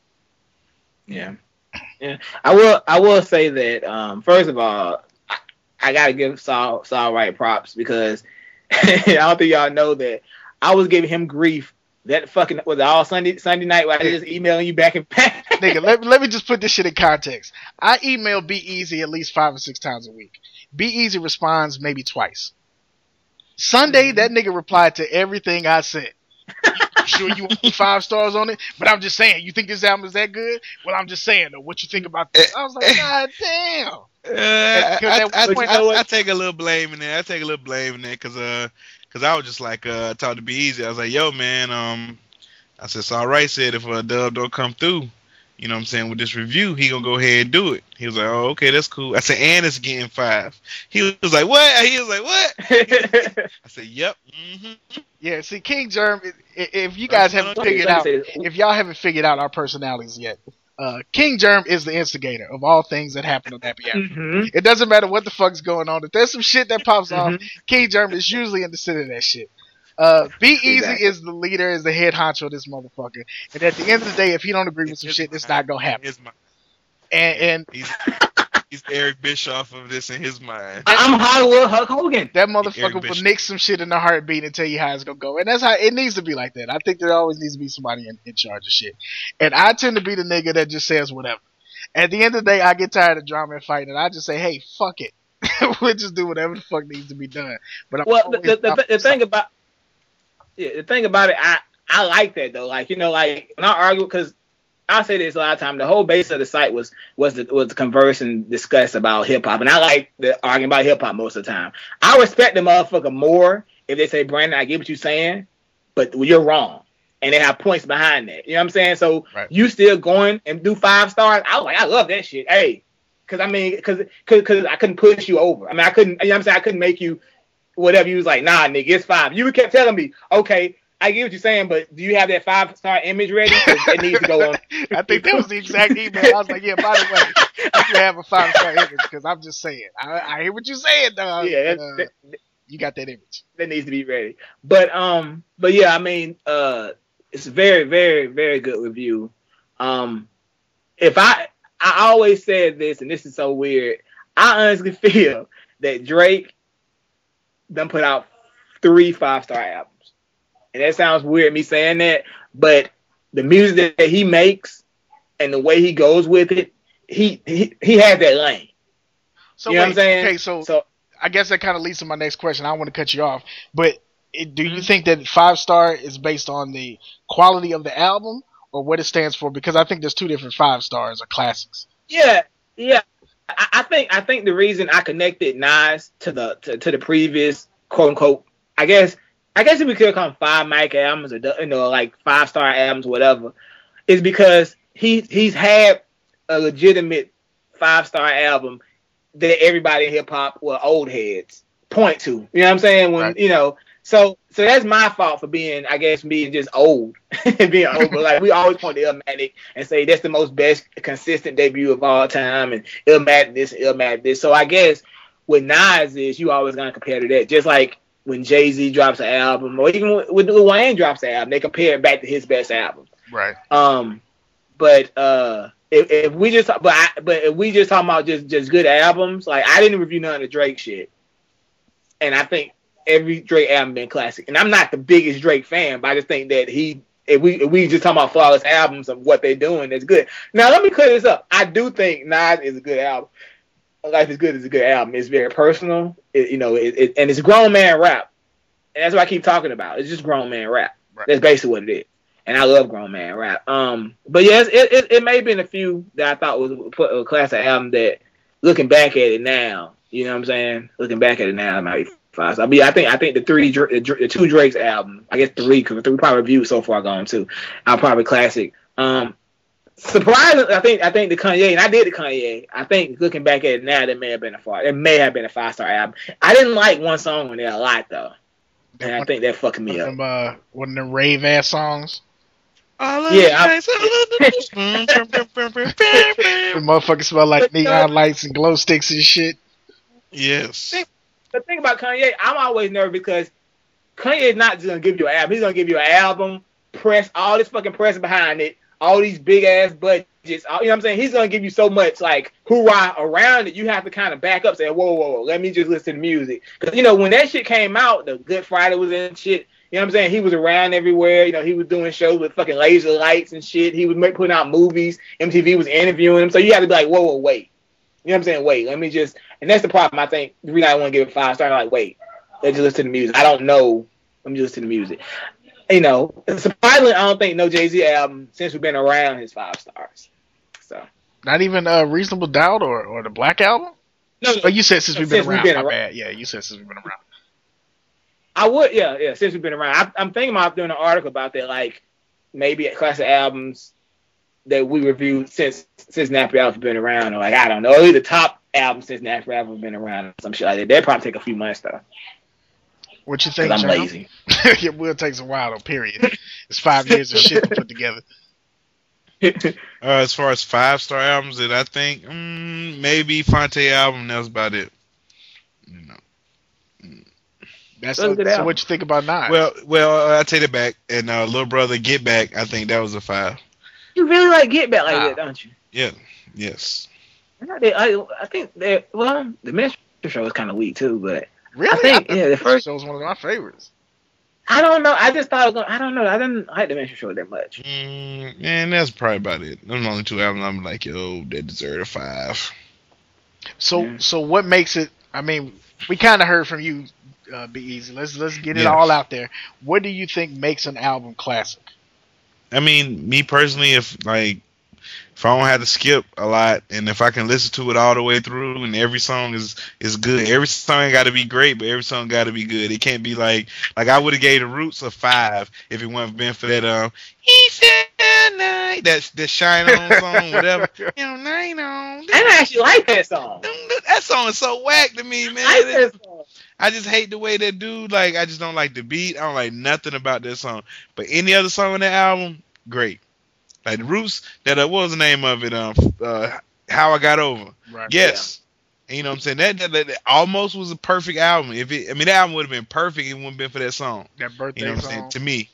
S2: Yeah, yeah. I will. I will say that. Um, first of all, I, I gotta give Saul Saul Wright props because I don't think y'all know that I was giving him grief that fucking was it all Sunday Sunday night while I was just emailing you back and back.
S4: Nigga, let, let me just put this shit in context. I email Be Easy at least five or six times a week. Be Easy responds maybe twice. Sunday, that nigga replied to everything I said. You sure you want five stars on it? But I'm just saying, you think this album is that good? Well, I'm just saying, though, what you think about this? I was like, God damn.
S3: Uh, I,
S4: Because
S3: I,
S4: at
S3: I,
S4: one point-
S3: I, I take a little blame in there. I take a little blame in there because uh, cause I was just like, uh, talk to Be Easy. I was like, yo, man, um, I said, it's all right, said if a dub don't come through, you know what I'm saying, with this review, he gonna go ahead and do it. He was like, oh, okay, that's cool. I said, and it's getting five. He was like, what? He was like, what? I said, yep. Mm-hmm.
S4: Yeah, see, King Germ, i- i- if you guys haven't figured out, if y'all haven't figured out our personalities yet, uh, King Germ is the instigator of all things that happen on Happy Hour.
S2: hmm
S4: It doesn't matter what the fuck's going on. If there's some shit that pops off,
S2: Mhm.
S4: King Germ is usually in the center of that shit. Uh, Be Easy
S2: Exactly.
S4: is the leader, is the head honcho of this motherfucker. And at the end of the day, if he don't agree with some shit, it's not gonna happen.
S3: His mind.
S4: And, and
S3: He's, he's Eric Bischoff of this in his mind.
S2: I'm Hollywood Hulk Hogan.
S4: that
S3: Eric
S4: motherfucker will
S3: Bishop.
S4: nick some shit in a heartbeat and tell you how it's gonna go. And that's how it needs to be like that. I think there always needs to be somebody in, in charge of shit. And I tend to be the nigga that just says whatever. At the end of the day, I get tired of drama and fighting, and I just say, hey, fuck it. We'll just do whatever the fuck needs to be done. But I'm
S2: Well, the,
S4: always
S2: the, the,
S4: opposite
S2: the thing
S4: side.
S2: about yeah, the thing about it, I I like that though. Like you know, like when I argue, because I say this a lot of time. The whole base of the site was was the, was to converse and discuss about hip hop, and I like the arguing about hip hop most of the time. I respect the motherfucker more if they say, Brandon, I get what you're saying, but you're wrong, and they have points behind that. You know what I'm saying? So
S4: Right.
S2: you still going and do five stars? I was like, I love that shit. Hey, because I mean, because because I couldn't push you over. I mean, I couldn't. You know what I'm saying? I couldn't make you whatever. You was like, nah, nigga, it's five. You kept telling me, okay, I get what you're saying, but do you have that five star image ready? 'Cause it needs to go on.
S4: I think that was the exact email. I was like, yeah, by the way, you can have a five star image because I'm just saying. I, I hear what you're saying, dog.
S2: Yeah,
S4: but, uh,
S2: that,
S4: you got that image.
S2: that needs to be ready. But um, but yeah, I mean, uh, it's a very, very, very good review. Um, if I, I always said this, and this is so weird. I honestly feel that Drake done put out three five star albums. And that sounds weird, me saying that, but the music that he makes and the way he goes with it, he he, he has that lane.
S4: So
S2: You know
S4: wait,
S2: what I'm saying?
S4: okay, so,
S2: So
S4: I guess that kind of leads to my next question. I don't want to cut you off, but it, do
S2: Mm-hmm.
S4: you think that five star is based on the quality of the album or what it stands for? Because I think there's two different five stars or classics.
S2: yeah, yeah. I, I think I think the reason I connected Nas to the to, to the previous quote unquote, I guess I guess if we could call them five mic albums or you know like five star albums or whatever, is because he he's had a legitimate five star album that everybody in hip hop, well, old heads point to. You know what I'm saying? When
S4: Right.
S2: you know, so so that's my fault for being, I guess, being just old, being old. But like we always point to Illmatic and say that's the most best consistent debut of all time, and Illmatic this, Illmatic this. So I guess with Nas is you always gonna compare to that, just like when Jay-Z drops an album, or even when Lil Wayne drops an album, they compare it back to his best album.
S4: Right.
S2: Um, but uh, if, if we just but I, but if we just talking about just just good albums, like I didn't review none of the Drake shit, and I think every Drake album been classic. And I'm not the biggest Drake fan, but I just think that he if we if we just talking about flawless albums of what they're doing, that's good. Now let me clear this up. I do think Nas is a good album. Life is Good is a good album. It's very personal, it, you know, it, it, and it's grown man rap, and that's what I keep talking about. It's just grown man rap.
S4: Right.
S2: That's basically what it is. and I love grown man rap. Um, but yes, it, it it may have been a few that I thought was put a classic album that, looking back at it now, you know what I'm saying? Looking back at it now, it might be five. So I mean, I think I think the three the, the two Drake's album, I guess three because three probably reviews so far gone too, are probably classic. Um, surprisingly, I think I think the Kanye, and I did the Kanye. I think looking back at it now, that may have been a five. It may have been a five star album. I didn't like one song on there a lot though, and I think that fucking me up.
S4: From uh, one of the rave ass songs.
S2: Yeah, I,
S4: the motherfuckers smell like neon lights and glow sticks and shit.
S3: Yes.
S2: The thing about Kanye, I'm always nervous because Kanye is not just gonna give you an album. He's gonna give you an album, press all this fucking press behind it, all these big ass budgets. All, you know what I'm saying? He's gonna give you so much like hoorah around it. You have to kind of back up, say, whoa, whoa, whoa, let me just listen to music. Because you know when that shit came out, the Good Friday was in shit. You know what I'm saying? He was around everywhere. You know, he was doing shows with fucking laser lights and shit. He was putting out movies. M T V was interviewing him. So you had to be like, whoa, whoa, wait. You know what I'm saying? Wait, let me just. And that's the problem, I think. The reason I want to give it five stars, I'm like, wait, let's just listen to the music. I don't know. Let me just listen to the music. You know, surprisingly, I don't think no Jay-Z album since we've been around is five stars. So.
S4: Not even a uh, Reasonable Doubt or, or the Black Album?
S2: No, no.
S4: Oh, you said since we've been
S2: since
S4: around.
S2: We've been
S4: My
S2: around.
S4: bad. Yeah, you said since we've been around.
S2: I would, yeah, yeah, since we've been around. I, I'm thinking about doing an article about that, like, maybe classic albums that we reviewed since since Nappy Album's been around, or like, I don't know, or the top album since Nappy Album's been around, or some shit like that. That'd probably take a few months, though.
S4: What you think,
S2: I'm
S4: John?
S2: lazy.
S4: It will take some while, though, period. It's five years of shit to put together.
S3: Uh, as far as five star albums that I think, mm, maybe Fonte album, that's about it. You know.
S4: That's
S2: That's a
S4: a,
S2: good
S4: so
S2: album.
S4: what you think about Nas?
S3: Well, well, I take it back. And uh, Little Brother Get Back, I think that was a five.
S2: You really like Get Back like
S4: Wow.
S2: that, don't you?
S3: Yeah. Yes.
S2: I, I, I think that, well, the Minstrel Show was kind of weak, too, but
S4: really?
S2: I think,
S4: I
S2: yeah, the first,
S4: show was one of my favorites.
S2: I don't know. I just thought, it was gonna, I don't know. I didn't like the Minstrel Show that much.
S3: Mm, and that's probably about it. Those are the only two albums I'm like, yo, they deserve a five.
S4: So,
S2: Yeah.
S4: so what makes it? I mean, we kind of heard from you. Uh, be easy. Let's let's get it
S3: Yes.
S4: all out there. What do you think makes an album classic?
S3: I mean, me personally, if like if I don't have to skip a lot, and if I can listen to it all the way through, and every song is is good. Every song ain't got to be great, but every song got to be good. It can't be like like I would have gave the Roots a five if it wouldn't have been for that um that that Shine On song, whatever. You know, nine on.
S2: I didn't actually like that song.
S3: That song is so whack to me, man.
S2: I like that song.
S3: I just hate the way that dude, like, I just don't like the beat. I don't like nothing about that song. But any other song on that album, great. Like the Roots, that uh, what was the name of it? Um, uh, How I Got Over.
S4: Right.
S3: Yes. And you know what I'm saying? That, that, that, that almost was a perfect album. If it, I mean, that album would have been perfect if it wouldn't have been for that song.
S4: That birthday
S3: You know what I'm
S4: song.
S3: saying? To me.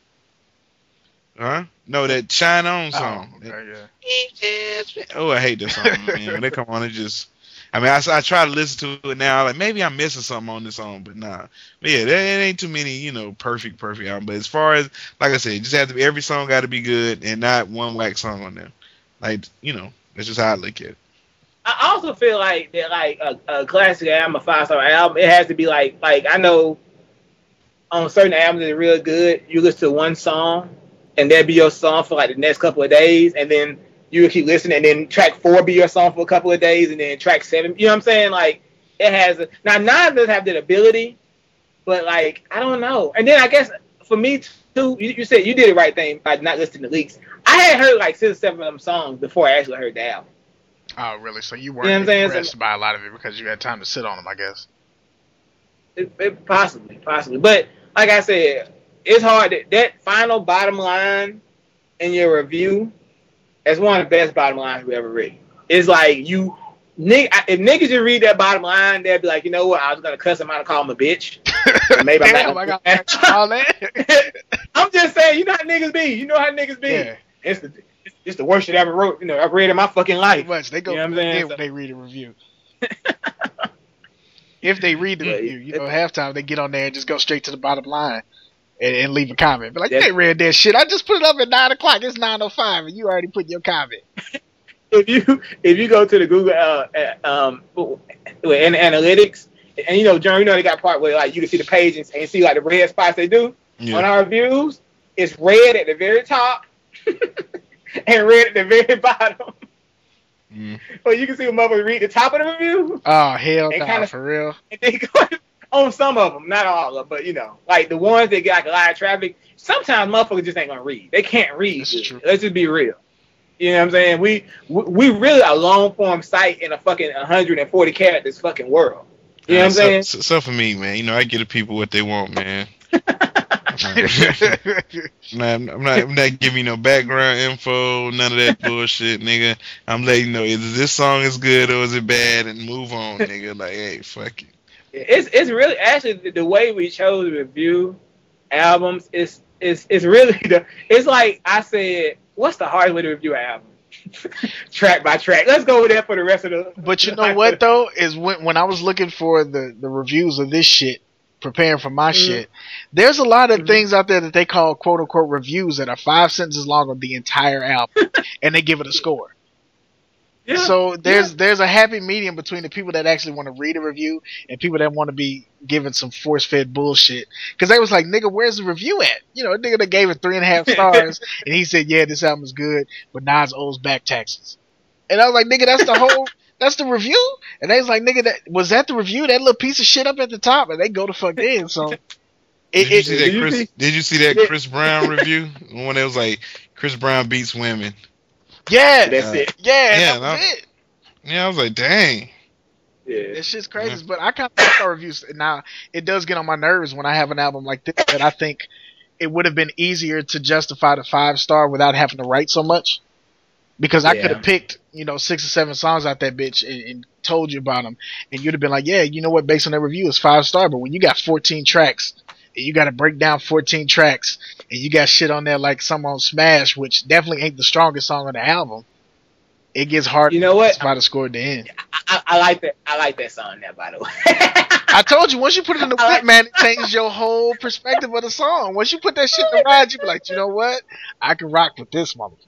S3: Huh? No, that Shine On song.
S4: Oh, okay, yeah.
S3: Oh, I hate that song, man. When they come on, it just... I mean, I, I try to listen to it now. Like, maybe I'm missing something on this song, but nah. But yeah, there ain't too many, you know, perfect, perfect albums. But as far as, like I said, it just have to be, every song got to be good and not one whack song on there. Like, you know, that's just how I look at it.
S2: I also feel like that, like a, a classic album, a five star album, it has to be like, like I know on certain albums that are real good, you listen to one song and that'd be your song for like the next couple of days, and then you would keep listening, and then track four be your song for a couple of days, and then track seven, you know what I'm saying? Like, it has a, now Nas doesn't have that ability, but like, I don't know. And then I guess for me too, you, you said you did the right thing by not listening to leaks. I had heard like six or seven of them songs before I actually heard the album.
S4: Oh, really? So you weren't
S2: You know what I'm saying?
S4: impressed
S2: So-
S4: by a lot of it because you had time to sit on them, I guess.
S2: It, it, possibly, possibly. But like I said, it's hard. That, that final bottom line in your review is one of the best bottom lines we ever read. It's like you, Nick. If niggas just read that bottom line, they'd be like, you know what? I was gonna cuss him out and call him a bitch. And maybe I'm
S4: Damn,
S2: not
S4: I
S2: gonna
S4: got
S2: do that.
S4: all that.
S2: I'm just saying, you know how niggas be. You know how niggas be.
S4: Yeah.
S2: It's the it's, it's the worst shit I ever wrote. You know, I've read in my fucking life.
S4: Pretty much. They go
S2: You know what I'm saying?
S4: if
S2: So-
S4: they read a review. If they read the
S2: But,
S4: review, you
S2: it-
S4: know, halftime they get on there and just go straight to the bottom line and, and leave a comment. But like,
S2: Yeah.
S4: you ain't read that shit. I just put it up at nine o'clock. It's nine o five, and you already put your comment.
S2: If you if you go to the Google uh, uh, um with an- analytics, and you know, John, you know they got part where like you can see the page and, and see like the red spots they do
S3: Yeah.
S2: on our reviews. it's red at the very top and red at the very bottom.
S3: Mm.
S2: So you can see a mother read the top of the review.
S4: Oh hell
S2: and
S4: no,
S2: kinda,
S4: for real.
S2: And they go on some of them, not all of them, but you know, like the ones that get like a lot of traffic. Sometimes motherfuckers just ain't gonna read. They can't read.
S4: This is true.
S2: Let's just be real. You know what I'm saying? We we really a long form site in a fucking one hundred forty characters fucking world. You know what I'm
S3: so,
S2: saying?
S3: So, so for me, man, you know, I give the people what they want, man. Nah, I'm not. I'm not giving you no background info, none of that bullshit, nigga. I'm letting you know either this song is good or is it bad, and move on, nigga. Like, hey, fuck it.
S2: It's it's really actually the, the way we chose to review albums is is is really the. It's like I said, what's the hardest way to review an album? Track by track. Let's go over there for the rest of the.
S4: But you know what though is when when I was looking for the the reviews of this shit, preparing for my mm-hmm. shit, there's a lot of mm-hmm. things out there that they call quote unquote reviews that are five sentences long of the entire album, and they give it a score. Yeah, so there's yeah. there's a happy medium between the people that actually want to read a review and people that want to be given some force fed bullshit. Because they was like, nigga, where's the review at? You know, a nigga that gave it three and a half stars, and he said, yeah, this album is good, but Nas owes back taxes. And I was like, nigga, that's the whole. That's the review? And they was like, nigga, that was that the review? That little piece of shit up at the top, and they go to fuck in. So, it,
S3: did you
S4: it,
S3: see that Chris? Did you see that Chris Brown review when it was like Chris Brown beats women?
S4: Yeah,
S2: that's uh, it.
S4: Yeah,
S3: yeah,
S4: that was I, it.
S3: Yeah, I was like, dang.
S2: Yeah,
S4: this shit's crazy. Yeah. But I kind of like our reviews. Now, it does get on my nerves when I have an album like this that I think it would have been easier to justify the five star without having to write so much. Because I yeah. could have picked, you know, six or seven songs out that bitch and, and told you about them, and you'd have been like, yeah, you know what, based on that review, it's five star. But when you got fourteen tracks, and you got to break down fourteen tracks, and you got shit on there like some on Smash, which definitely ain't the strongest song on the album, it gets hard.
S2: You know what?
S4: To the score at the end.
S2: I, I, I like that. I like that song there, by the way.
S4: I told you, once you put it in the whip, man, it changes your whole perspective of the song. Once you put that shit in the ride, you be like, you know what? I can rock with this motherfucker.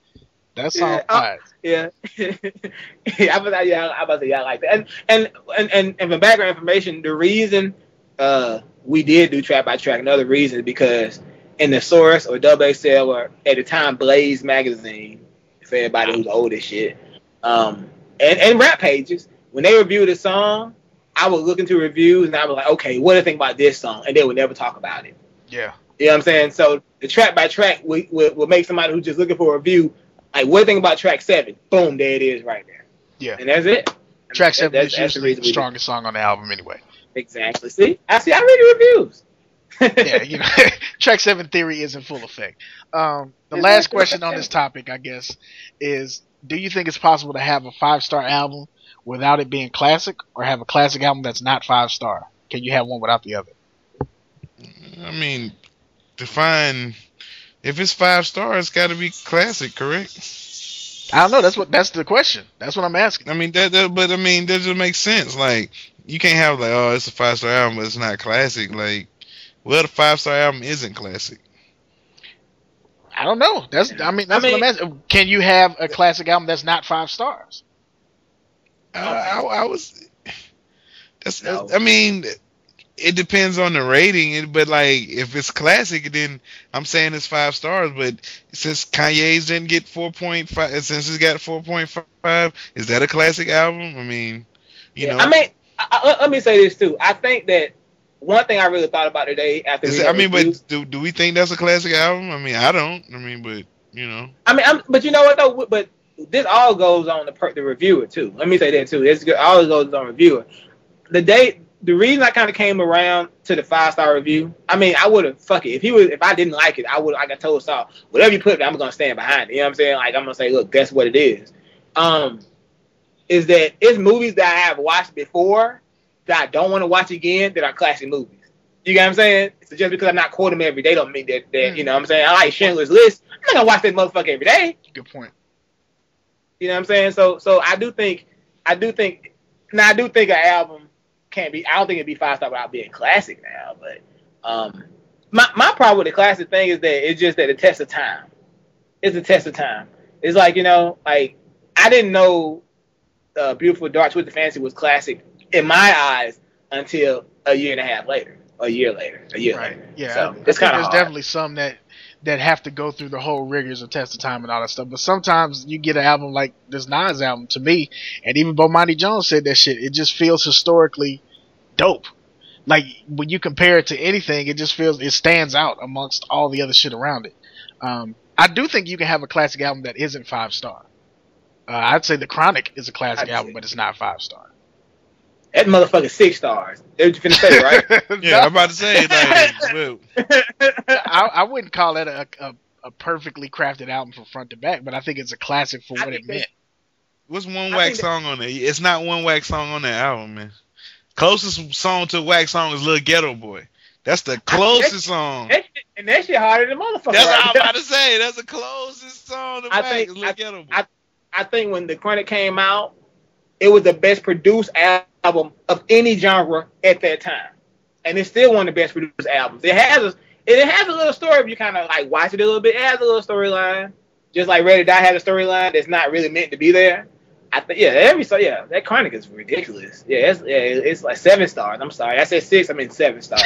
S4: That song
S2: yeah, yeah. yeah, I was yeah, I about to say yeah, I like that. And and and and, and for background information, the reason uh, we did do track by track, another reason is because in the Source or Double X L or at the time Blaze magazine, for everybody who's old as shit, um, and and rap pages, when they reviewed a song, I would look into reviews and I was like, okay, what do you think about this song? And they would never talk about it.
S4: Yeah,
S2: you know what I'm saying? So the track by track would would, would make somebody who's just looking for a review. Like, what do you think about track seven? Boom, there it is right there.
S4: Yeah.
S2: And that's it.
S4: Track seven that's, is that's usually the, the strongest song on the album anyway.
S2: Exactly. See? I see. I read the reviews.
S4: yeah, you know, track seven theory is in full effect. Um, the last question on this topic, I guess, is do you think it's possible to have a five-star album without it being classic, or have a classic album that's not five-star? Can you have one without the other?
S3: I mean, define... If it's five stars, it's got to be classic, correct?
S4: I don't know. That's what. That's the question. That's what I'm asking.
S3: I mean, that, that but I mean, that just makes sense. Like, you can't have like, oh, it's a five star album, but it's not classic. Like, well, the five star album isn't classic.
S4: I don't know. That's. I mean, that's I mean, what I'm asking. Can you have a classic album that's not five stars?
S3: Uh, I, I was. That's. No. I mean. It depends on the rating, but like if it's classic, then I'm saying it's five stars. But since Kanye's didn't get four point five, since it's got four point five, is that a classic album? I mean, you
S2: yeah,
S3: know.
S2: I mean, I, let me say this too. I think that one thing I really thought about today after.
S3: Is, I mean, reviews, but do do we think that's a classic album? I mean, I don't. I mean, but you know.
S2: I mean, I'm, but you know what though? But this all goes on the per, the reviewer too. Let me say that too. This all goes on reviewer. The day. The reason I kind of came around to the five star review, I mean, I would have fuck it if he was if I didn't like it, I would like I told Saul, whatever you put, I'm gonna stand behind it. You know what I'm saying? Like I'm gonna say, look, that's what it is. Um, is that it's movies that I have watched before that I don't want to watch again that are classic movies. You get what I'm saying? So just because I'm not quoting them every day don't mean that, that mm. you know what I'm saying? I like Schindler's List. I'm not gonna watch that motherfucker every day.
S4: Good point.
S2: You know what I'm saying? So so I do think I do think now I do think an album can't be. I don't think it'd be five star without being classic now. But um, my my problem with the classic thing is that it's just that the test of time. It's the test of time. It's like you know, like I didn't know uh, Beautiful Dark Twisted Fantasy was classic in my eyes until a year and a half later, a year later, a year
S4: right.
S2: later.
S4: Yeah,
S2: so
S4: I,
S2: it's kind of
S4: there's
S2: hard.
S4: definitely some that that have to go through the whole rigors of test of time and all that stuff. But sometimes you get an album like this Nas album, to me, and even Bomani Jones said that shit, it just feels historically dope. Like, when you compare it to anything, it just feels, it stands out amongst all the other shit around it. Um, I do think you can have a classic album that isn't five star. Uh, I'd say The Chronic is a classic
S2: I'd
S4: album,
S2: say.
S4: but it's not five star.
S2: That motherfucker six stars. That's what you finna say, right?
S3: Yeah, I'm about to say like, well,
S4: I, I wouldn't call that a, a, a perfectly crafted album from front to back, but I think it's a classic for
S2: I
S4: what it
S2: think that-
S4: meant.
S3: what's one
S2: I
S3: Wax
S2: think that-
S3: song on there? It's not one Wax song on that album, man. Closest song to a Wax song is Lil Ghetto Boy. That's the closest song.
S2: That shit, and that shit harder than motherfucker.
S3: That's
S2: right
S3: what I'm
S2: there.
S3: about to say. That's the closest song to
S2: I
S3: Wax.
S2: think-
S3: is Lil
S2: I-
S3: Ghetto Boy.
S2: I- I think when The Chronic came out, it was the best produced album of any genre at that time, and it's still one of the best produced albums. It has a, it has a little story if you kind of like watch it a little bit. It has a little storyline, just like Ready to Die had a storyline that's not really meant to be there. I think yeah, every so yeah, that Chronic is ridiculous. Yeah, it's yeah, it's like seven stars. I'm sorry, I said six. I mean seven stars.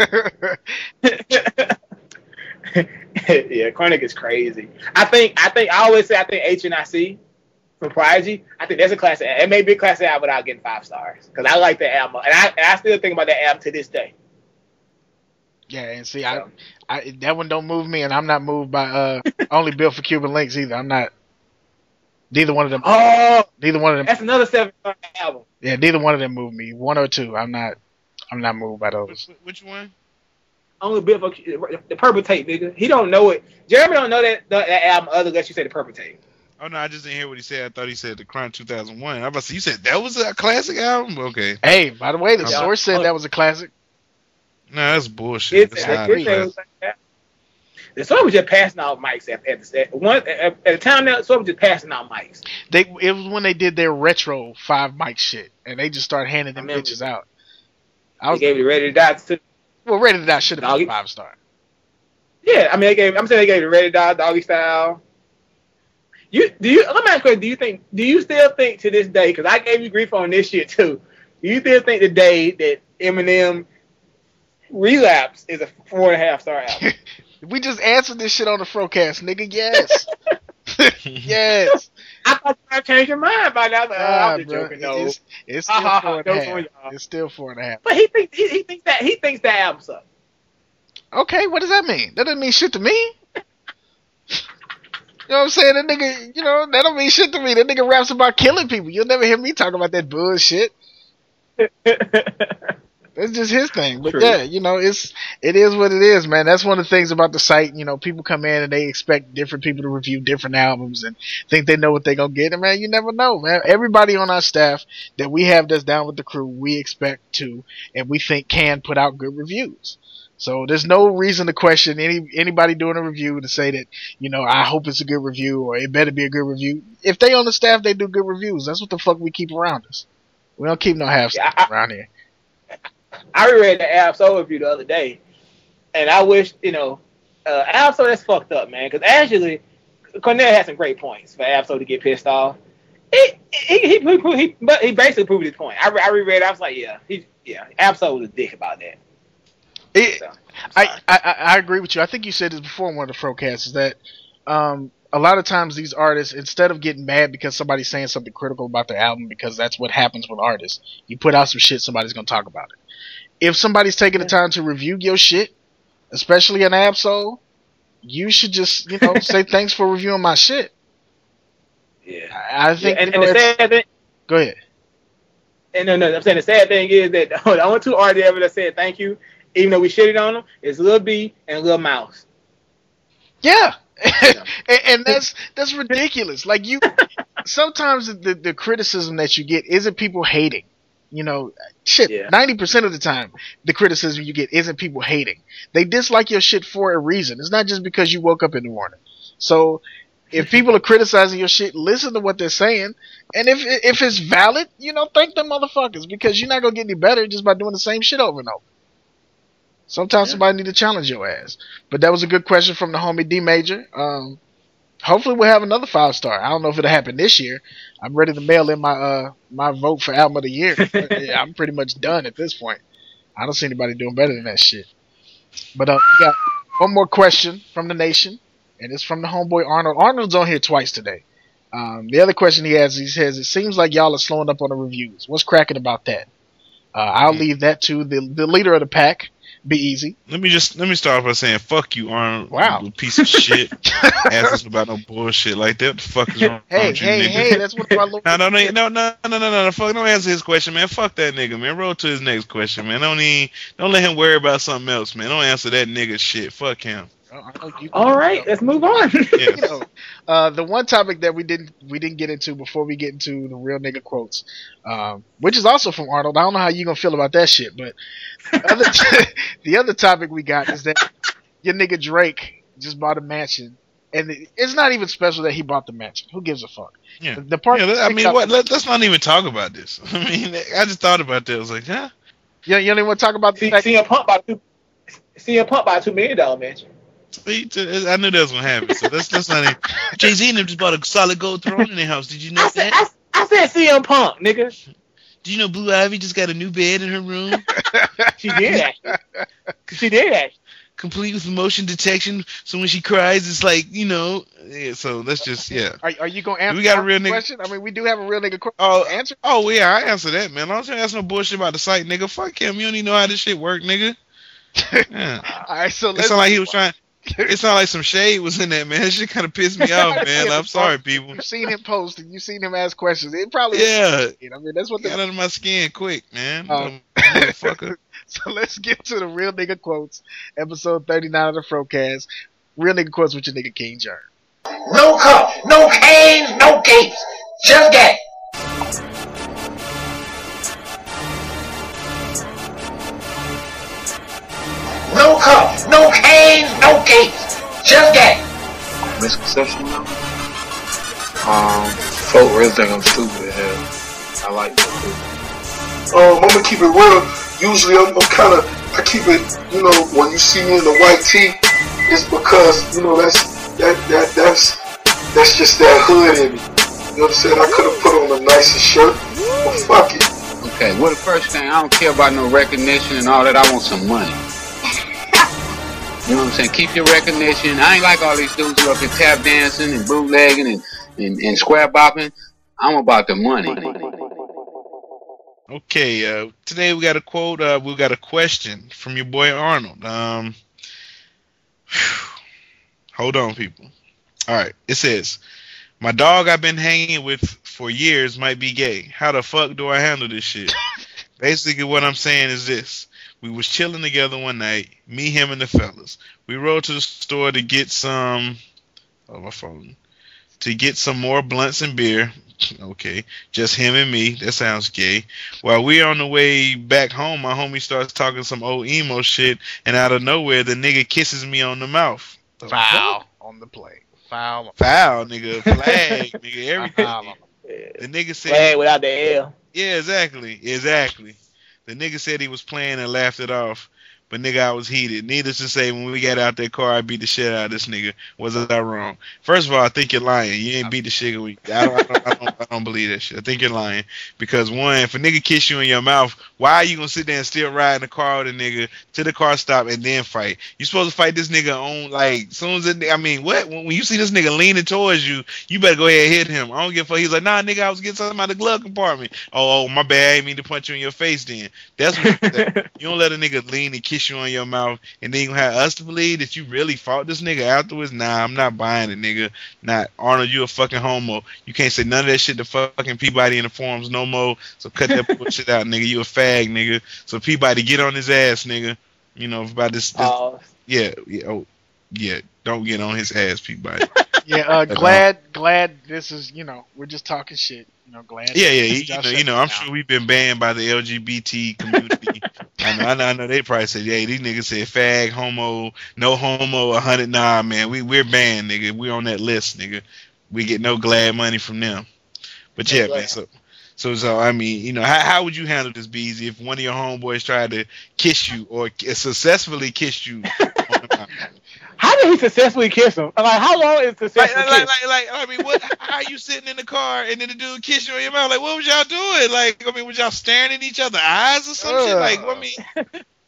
S2: Yeah, Chronic is crazy. I think I think I always say I think H N I C from Prodigy. I think that's a classic. It may be a classic album without getting five stars because I like that album, and I and I still think about that album to this day.
S4: Yeah, and see, I, I that one don't move me, and I'm not moved by uh Only Built for Cuban Links either. I'm not. Neither one of them.
S2: Oh,
S4: Neither one of them.
S2: that's another seven star album.
S4: Yeah, neither one of them moved me. One or two. I'm not. I'm not moved by those.
S3: Which, which one?
S2: Only bit for the Purple Tape, nigga. He don't know it. Jeremy don't know that that, that album other unless you say the Purple Tape.
S3: Oh no, I just didn't hear what he said. I thought he said The Chronic two thousand one. I was about to say, you said that was a classic album? Okay.
S4: Hey, by the way, the
S2: Yeah.
S4: source said that was a classic.
S3: No, that's bullshit.
S2: It's,
S3: That's not
S2: it's,
S3: classic.
S2: it's, it's, the song was just passing out mics at, at, the, at one at, at the time. That song was just passing out mics.
S4: They it was when they did their retro five mic shit, and they just started handing them
S2: I remember.
S4: bitches out. I
S2: They
S4: was
S2: gave it Ready to Die to.
S4: well, Ready to Die should have
S2: Doggy.
S4: been five star.
S2: Yeah, I mean, they gave. I'm saying they gave it Ready to Die, Doggy Style. You do you? Let me ask you, do you think? Do you still think to this day? Because I gave you grief on this shit too. Do you still think today that Eminem Relapse is a four and a half star album?
S4: We just answered this shit on the Frocast, nigga. Yes, yes.
S2: I thought you might change your mind by now. Like, oh,
S4: Nah,
S2: I'm just
S4: bro,
S2: joking. No,
S4: it's, it's still
S2: Ha, ha, ha,
S4: four and a
S2: jokes
S4: half.
S2: on y'all.
S4: It's still four and a half.
S2: but he thinks he, he thinks that he thinks that album sucks.
S4: Okay, what does that mean? That doesn't mean shit to me. You know what I'm saying? That nigga, you know, that don't mean shit to me. That nigga raps about killing people. You'll never hear me talk about that bullshit. That's just his thing. But
S2: True.
S4: yeah, you know, it's it is what it is, man. That's one of the things about the site. You know, people come in and they expect different people to review different albums and think they know what they're gonna get. And man, you never know, man. Everybody on our staff that we have that's down with the crew, we expect to and we think can put out good reviews. So there's no reason to question any anybody doing a review to say that, you know, I hope it's a good review or it better be a good review. If they on the staff, they do good reviews. That's what the fuck we keep around us. We don't keep no half
S2: Yeah,
S4: stuff
S2: I-
S4: around here.
S2: I reread the Ab Soul review the other day, and I wish, you know, uh, Ab Soul, that's fucked up, man. Because actually, Cornell had some great points for Ab Soul to get pissed off. He he he, he, he, but he basically proved his point. I, re- I reread it. I was like, yeah, he yeah, Ab Soul was a dick about that.
S4: It,
S2: So, I'm
S4: I,
S2: sorry.
S4: I I agree with you. I think you said this before in one of the Frocasts, is that um, a lot of times these artists, instead of getting mad because somebody's saying something critical about their album, because that's what happens with artists, you put out some shit, somebody's gonna talk about it. If somebody's taking the time to review your shit, especially an Ab-Soul, you should just, you know, say thanks for reviewing my shit.
S2: yeah.
S4: I, I think.
S2: Yeah, and,
S4: you know,
S2: and the
S4: it's-
S2: sad thing,
S4: go ahead.
S2: and no, no, I'm saying the sad thing is that the only two artists ever that said thank you, even though we shitted on them, is Lil B and Lil Mouse.
S4: Yeah. and, and that's that's ridiculous. Like you, sometimes the the criticism that you get isn't people hating. You know, shit.
S2: Yeah.
S4: Ninety percent of the time, the criticism you get isn't people hating. They dislike your shit for a reason. It's not just because you woke up in the morning. So, if people are criticizing your shit, listen to what they're saying, and if if it's valid, you know, thank them motherfuckers, because you're not gonna get any better just by doing the same shit over and over. Sometimes
S2: Yeah.
S4: somebody need to challenge your ass. But that was a good question from the homie D Major. Um, hopefully we'll have another five star. I don't know if it'll happen this year. I'm ready to mail in my uh my vote for album of the year. Yeah, I'm pretty much done at this point. I don't see anybody doing better than that shit. But uh, we got One more question from the nation, and it's from the homeboy Arnold. Arnold's on here twice today. Um, the other question he has, he says, it seems like y'all are slowing up on the reviews. What's cracking about that? Uh, I'll mm. leave that to the the leader of the pack. Be easy.
S3: Let me just let me start by saying, "Fuck you, Arnold."
S4: Wow,
S3: you piece of shit. Ask us about no bullshit like that. What the fuck is wrong
S4: hey,
S3: with you,
S4: hey,
S3: nigga?
S4: hey, that's what my little.
S3: No, no, no, no, no, no, no, no, no. Fuck, don't answer his question, man. Fuck that nigga, man. Roll to his next question, man. Don't even, don't let him worry about something else, man. Don't answer that nigga shit. Fuck him.
S2: All right, let's move on.
S4: You know, uh, the one topic that we didn't we didn't get into before we get into the real nigga quotes, um, which is also from Arnold. I don't know how you gonna feel about that shit, but the other, t- the other topic we got is that your nigga Drake just bought a mansion, and it's not even special that he bought the mansion. Who gives a fuck?
S3: Yeah,
S4: the, the part.
S3: Yeah, I mean, what? Let, let's not even talk about this. I mean, I just thought about that. I was like, huh?
S4: You, you don't even want to talk about the
S2: see,
S4: fact
S2: C M Punk bought two. C M Punk bought a two million dollar mansion.
S3: I knew that was gonna happen. So that's that's not even. Jay Z and them just bought a solid gold throne in their house. Did you know
S2: I said,
S3: that?
S2: I, I said C M Punk, nigga.
S3: Do you know Blue Ivy just got a new bed in her room?
S2: She did actually. She did actually.
S3: Complete with motion detection, so when she cries, it's like, you know. Yeah, so let's just yeah.
S4: Are, are you gonna answer?
S3: We got a real nigga
S4: question? I mean, we do have a real nigga question.
S3: Oh,
S4: answer.
S3: Oh yeah, I answer that, man. I don't ask no bullshit about the site, nigga. Fuck him. You don't even know how this shit work, nigga. Yeah.
S4: All right, so
S3: let's. It sound like he was trying. It sounded like some shade was in that, man. That shit kind of pissed me off, man. I'm sorry, people.
S4: You've seen him post and you've seen him ask questions. It probably
S3: yeah.
S4: I mean, that's what
S3: the, got under my skin quick, man.
S4: Um,
S3: motherfucker.
S4: So let's get to the real nigga quotes, episode thirty-nine of the Frocast. Real nigga quotes with your nigga King Jern.
S5: No cup, no canes, no capes, just gay. No cup, no canes, no capes, just gay.
S6: Misconception, though? Um, folk really think I'm stupid as hell. I like that too.
S7: Um, I'm gonna keep it real. Usually I'm, I'm kind of, I keep it, you know, when you see me in the white tee, it's because, you know, that's, that, that, that's, that's just that hood in me. You know what I'm saying? I could have put on a nicer shirt, but fuck it.
S6: Okay, well, the first thing, I don't care about no recognition and all that. I want some money. You know what I'm saying? Keep your recognition. I ain't like all these dudes who up here tap dancing and bootlegging and, and, and square bopping. I'm about the money.
S3: Okay, uh, today we got a quote, uh, we got a question from your boy Arnold. Um, hold on, people. All right, it says, my dog I've been hanging with for years might be gay. How the fuck do I handle this shit? Basically, what I'm saying is this. We was chilling together one night, me, him, and the fellas. We rode to the store to get some, oh, my phone, to get some more blunts and beer. Okay, just him and me. That sounds gay. While we on the way back home, my homie starts talking some old emo shit, and out of nowhere, the nigga kisses me on the mouth. The
S4: Foul on the play. Foul.
S3: Foul, nigga. Flag, nigga. Everything. The nigga said.
S2: Flag without the L.
S3: Yeah, exactly. Exactly. The nigga said he was playing and laughed it off, but nigga, I was heated. Needless to say, when we got out that car, I beat the shit out of this nigga. Was I wrong? First of all, I think you're lying. You ain't beat the shit. I don't, I don't, I don't, I don't believe that shit. I think you're lying because one, if a nigga kiss you in your mouth, why are you gonna sit there and still ride in the car with a nigga to the car stop and then fight? You supposed to fight this nigga on like soon as it, I mean, what? When, when you see this nigga leaning towards you, you better go ahead and hit him. I don't give a fuck. He's like, nah, nigga, I was getting something out of the glove compartment. Oh, oh, my bad. I didn't mean to punch you in your face. Then that's what you don't let a nigga lean and kiss you on your mouth, and then you have us to believe that you really fought this nigga afterwards. Nah, I'm not buying it, nigga. Not Arnold. You a fucking homo. You can't say none of that shit to fucking Peabody in the forums no more. So cut that bullshit out, nigga. You a fag, nigga. So Peabody, get on his ass, nigga. You know about this. this
S2: uh,
S3: yeah, yeah, oh, yeah. Don't get on his ass, Peabody.
S4: Yeah, uh, glad, glad. This is, you know, we're just talking shit. You know, glad.
S3: Yeah, yeah. You know, you know, I'm sure we've been banned by the L G B T community. I know, I know, I know. They probably said, "Hey, these niggas said fag, homo, no homo, a hundred." Nah, man, we we're banned, nigga. We on that list, nigga. We get no glad money from them. But yeah, man. So, so, so I mean, you know, how how would you handle this, Beezy, if one of your homeboys tried to kiss you or successfully kissed you? On the mouth?
S2: How did he successfully kiss him? Like, how long is successful
S3: like, like,
S2: kiss?
S3: like, like, I mean, what? How are you sitting in the car and then the dude kiss you on your mouth? Like, what was y'all doing? Like, I mean, was y'all staring at each other's eyes or some uh, shit? Like, I mean,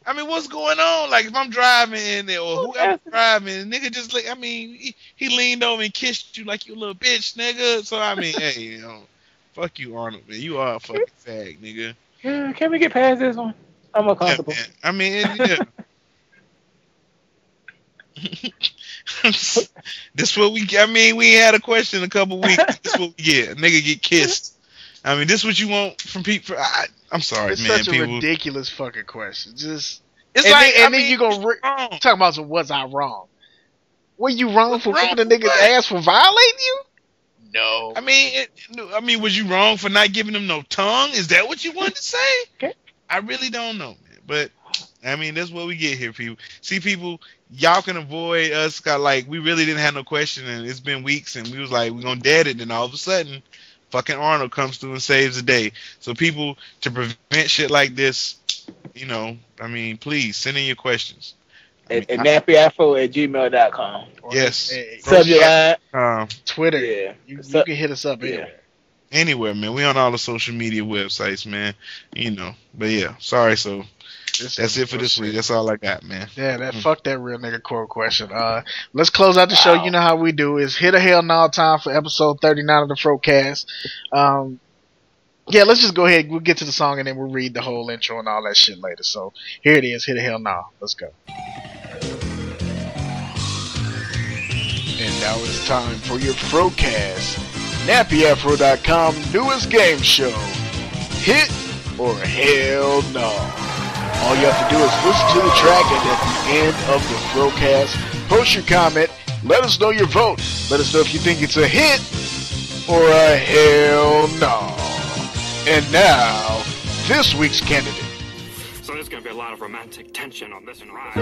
S3: I mean, what's going on? Like, if I'm driving or whoever's driving, nigga just like, I mean, he, he leaned over and kissed you like you a little bitch, nigga. So, I mean, hey, you know, fuck you, Arnold, man. You are a fucking fag, nigga.
S2: Yeah, can we get past this one? I'm uncomfortable.
S3: Yeah, I mean, it, yeah. This what we, I mean, we had a question in a couple weeks. This what we get. A nigga get kissed. I mean, this what you want from people. I, I'm sorry,
S4: it's
S3: man.
S4: It's such
S3: people,
S4: a ridiculous fucking question. Just
S3: it's
S4: and
S3: like,
S4: then,
S3: I
S4: and
S3: mean,
S4: then you gonna re- talk about some. Was I wrong? Were you wrong for whooping a nigga's ass for violating you? No.
S3: I mean, it, I mean, was you wrong for not giving him no tongue? Is that what you wanted to say?
S2: Okay.
S3: I really don't know, man. But I mean, that's what we get here, people. See, people, y'all can avoid us. Got like we really didn't have no question, and it's been weeks, and we was like, we're gonna dead it, and all of a sudden, fucking Arnold comes through and saves the day. So people, to prevent shit like this, you know, I mean, please send in your questions.
S2: At, at nappyafro at gmail dot com.
S3: Yes.
S4: Hey,
S2: Subject line.
S3: Um,
S4: Twitter.
S2: Yeah.
S4: You, you
S2: Sub-
S4: can hit us up
S2: yeah.
S4: anywhere.
S3: Anywhere, man. We on all the social media websites, man. You know. But yeah, sorry. So
S4: This
S3: that's it for this week. That's all I got, man.
S4: Yeah, that fuck that real nigga quote question. Uh, let's close out the show. You know how we do is hit a hell no time for episode thirty-nine of the Frocast. Um, yeah, let's just go ahead. We'll get to the song and then we'll read the whole intro and all that shit later. So here it is. Hit a hell no. Let's go. And now it's time for your Frocast, nappy afro dot com newest game show. Hit or hell no. All you have to do is listen to the track, and at the end of the Frocast, post your comment, let us know your vote. Let us know if you think it's a hit or a hell no. And now, this week's candidate.
S8: So there's gonna be a lot of romantic tension on this ride.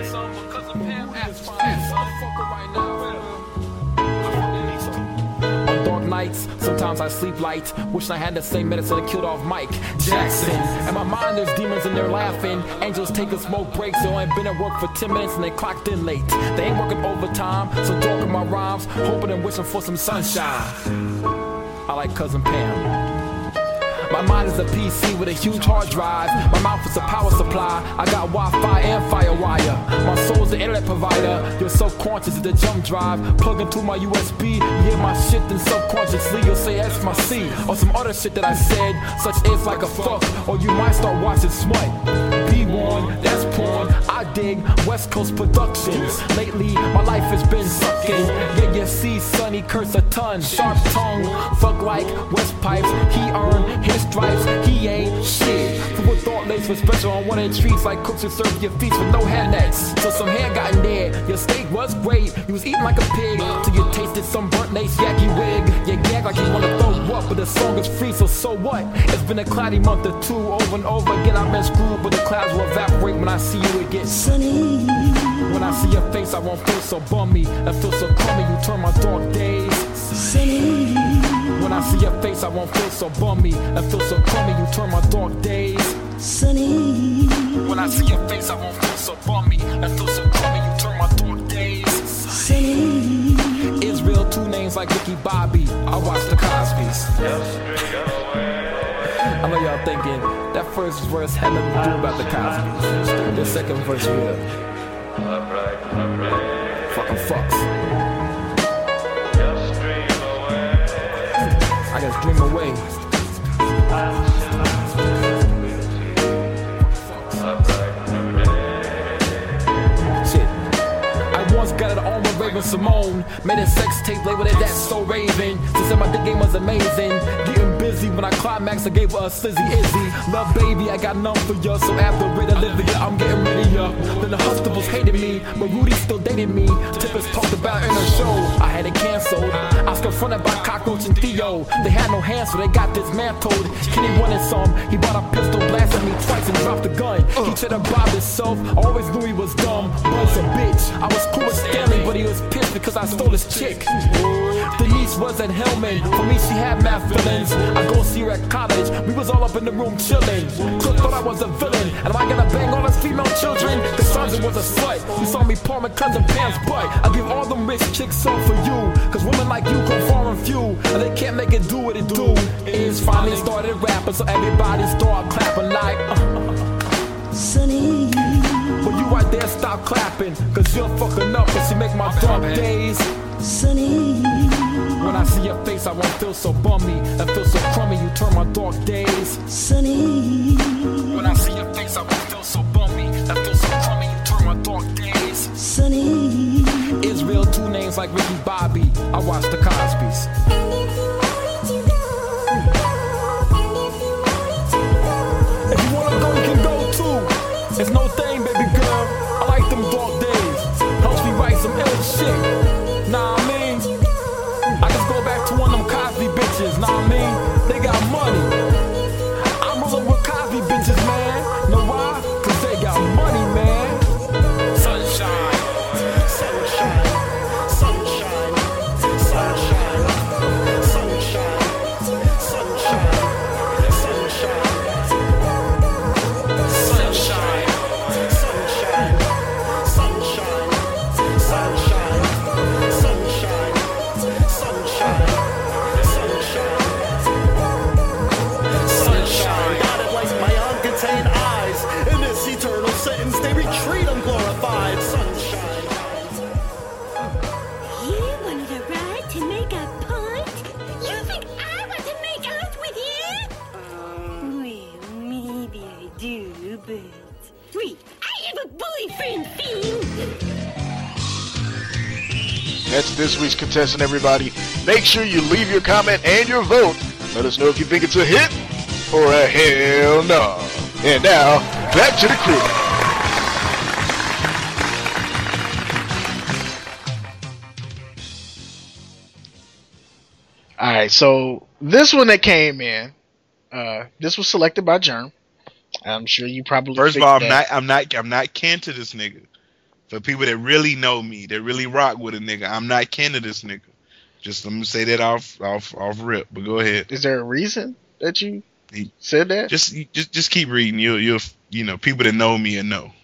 S9: On dark nights, sometimes I sleep light. Wishing I had the same medicine that killed off Mike Jackson. In my mind, there's demons and they're laughing. Angels take a smoke break, so I ain't been at work for ten minutes and they clocked in late. They ain't working overtime, so dark in my rhymes, hoping and wishing for some sunshine. I like Cousin Pam. My mind is a P C with a huge hard drive. My mouth is a power supply. I got Wi-Fi and FireWire. My soul's the internet provider. Your subconscious is the jump drive. Plug into my U S B. You hear my shit, then subconsciously you'll say that's my C. Or some other shit that I said, such as like a fuck. Or you might start watching smut. B one, that's porn. I dig West Coast Productions. Lately, my life has been sucking. Yeah, you see Sonny curse a ton. Sharp tongue, fuck like West Pipes. He earned his stripes, he ain't shit. Food thought lace was special on one of the treats, like cooks who serve your feast with no hair nets. So some hair got in there. Your steak was great. You was eating like a pig till you tasted some burnt lace yacky wig. You gag like you wanna throw up, but the song is free, so so what? It's been a cloudy month or two, over and over again. I've been screwed, but the clouds will evaporate when I see you again. Sunny. When I see your face, I won't feel so bummy. I feel so crummy. You turn my dark days. Sunny. When I see your face, I won't feel so bummy. I feel so crummy, you turn my dark days sunny. When I see your face, I won't feel so bummy. I feel so crummy, you turn my dark days sunny. Israel, two names like Ricky Bobby. I watch the Cosbys. I know y'all thinking that first verse had nothing to do about the Cosbys. The second verse will. Fucking fucks. I just dream away. Shit. I once got it on with Raven Simone. Made a sex tape labeled it That's So Raven. She said my dick game was amazing. Getting busy when I climaxed, I gave her a slizzy Izzy. Love baby, I got none for ya. So after Red Olivia, I'm getting rid of ya. Then the Huxtables hated me, but Rudy still dated me. Tippers talked about in her show. I had it canceled. I was confronted by Cockroach and Theo. They had no hands, so they got dismantled. Kenny wanted some. He bought a pistol, blasted me twice and dropped the gun. He tried to rob himself. I always knew he was dumb. Was a bitch. I was cool with Stanley, but he was pissed because I stole his chick. Denise was at Hellman. For me, she had mad feelings. I go see her at college. We was all up in the room chilling. Cook thought I was a villain. And am I gonna bang all his female children? Cause Sandra was a slut. You saw me palm my cousin Pam's butt. I give all them rich chicks some for you. Cause women like you come far and few. And they can't make it do what it do. It's finally started rapping, so everybody start clapping like uh, Sunny. clapping, cause you're fucking up and she make my dark days sunny. When I see your face, I won't feel so bummy. I feel so crummy, you turn my dark days sunny. When I see your face, I won't feel so bummy. I feel so crummy, you turn my dark days sunny. Israel, two names like Ricky Bobby. I watch the Cosbys. If you wanna go, you can go too. It's no thing, baby girl. I like them dark days. Helps me write some ill shit. Nah, I mean, I just go back to one of them Cosby bitches. Nah, I mean, they got money. I'm rolling with Cosby bitches, man. Know why? Cause they got money, man. Sunshine, sunshine, sunshine, sunshine, sunshine, sunshine, sunshine, sunshine, sunshine, sunshine, sunshine, sunshine, sunshine, sunshine, sunshine.
S10: Got it like my uncontained eyes. In this eternal sentence, they retreat unglorified. Sunshine.
S11: You wanted a ride to make a point? You think I want to make out with you? Well, maybe I do, but... Wait, I have a boyfriend, Fiend!
S4: That's this week's contestant, everybody. Make sure you leave your comment and your vote. Let us know if you think it's a hit or a hell no. And now, back to the crew. Alright, so this one that came in, uh, this was selected by Germ. I'm sure you probably
S3: First of all, I'm
S4: figured
S3: not,
S4: that.
S3: I'm not, I'm not kin to this nigga. For people that really know me, that really rock with a nigga, I'm not kin to this nigga. Just let me say that off, off, off rip. But go ahead.
S4: Is there a reason that you
S3: He-
S4: said that?
S3: Just, just, just keep reading. You'll, you'll, you know, people that know me and know.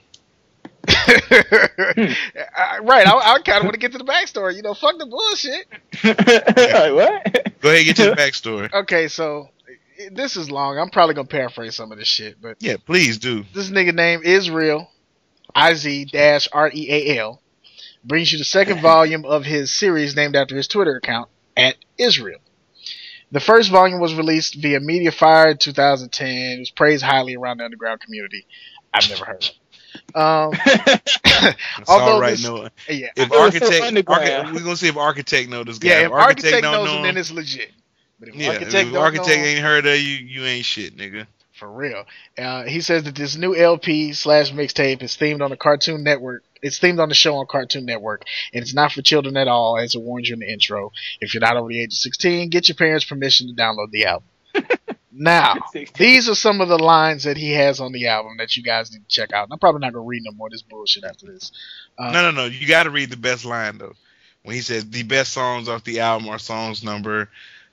S4: I- right, I, I kind of want to get to the backstory. You know, fuck the bullshit.
S2: Like, what?
S3: Go ahead, get to the backstory.
S4: Okay, so i- this is long. I'm probably gonna paraphrase some of this shit, but
S3: Yeah, please do.
S4: this nigga named Israel, I Z R E A L, brings you the second volume of his series named after his Twitter account, at Israel. The first volume was released via Mediafire in two thousand ten. It was praised highly around the underground community. I've never heard of it. Um,
S3: It's
S4: although
S3: all right,
S4: this-
S3: Noah.
S4: yeah,
S3: If
S2: I-
S3: architect,
S2: underground.
S3: archi- we're gonna see if architect know this guy.
S4: yeah, if architect
S3: don't
S4: knows
S3: know
S4: him,
S3: him,
S4: then it's legit. But if
S3: yeah,
S4: architect
S3: if
S4: don't
S3: architect
S4: know him,
S3: ain't heard of you, you ain't shit, nigga.
S4: for real. Uh, he says that this new L P slash mixtape is themed on the Cartoon Network. It's themed on the show on Cartoon Network, and it's not for children at all, as it warns you in the intro. If you're not over the age of sixteen, get your parents' permission to download the album. Now, these are some of the lines that he has on the album that you guys need to check out. And I'm probably not going to read no more of this bullshit after this. Uh,
S3: No, no, no. You got to read the best line though. When he says the best songs off the album are songs number,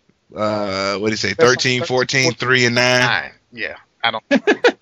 S3: uh, what do you say,
S4: Best song-
S3: thirteen, fourteen, three, and nine.
S4: Nine. Yeah, I don't.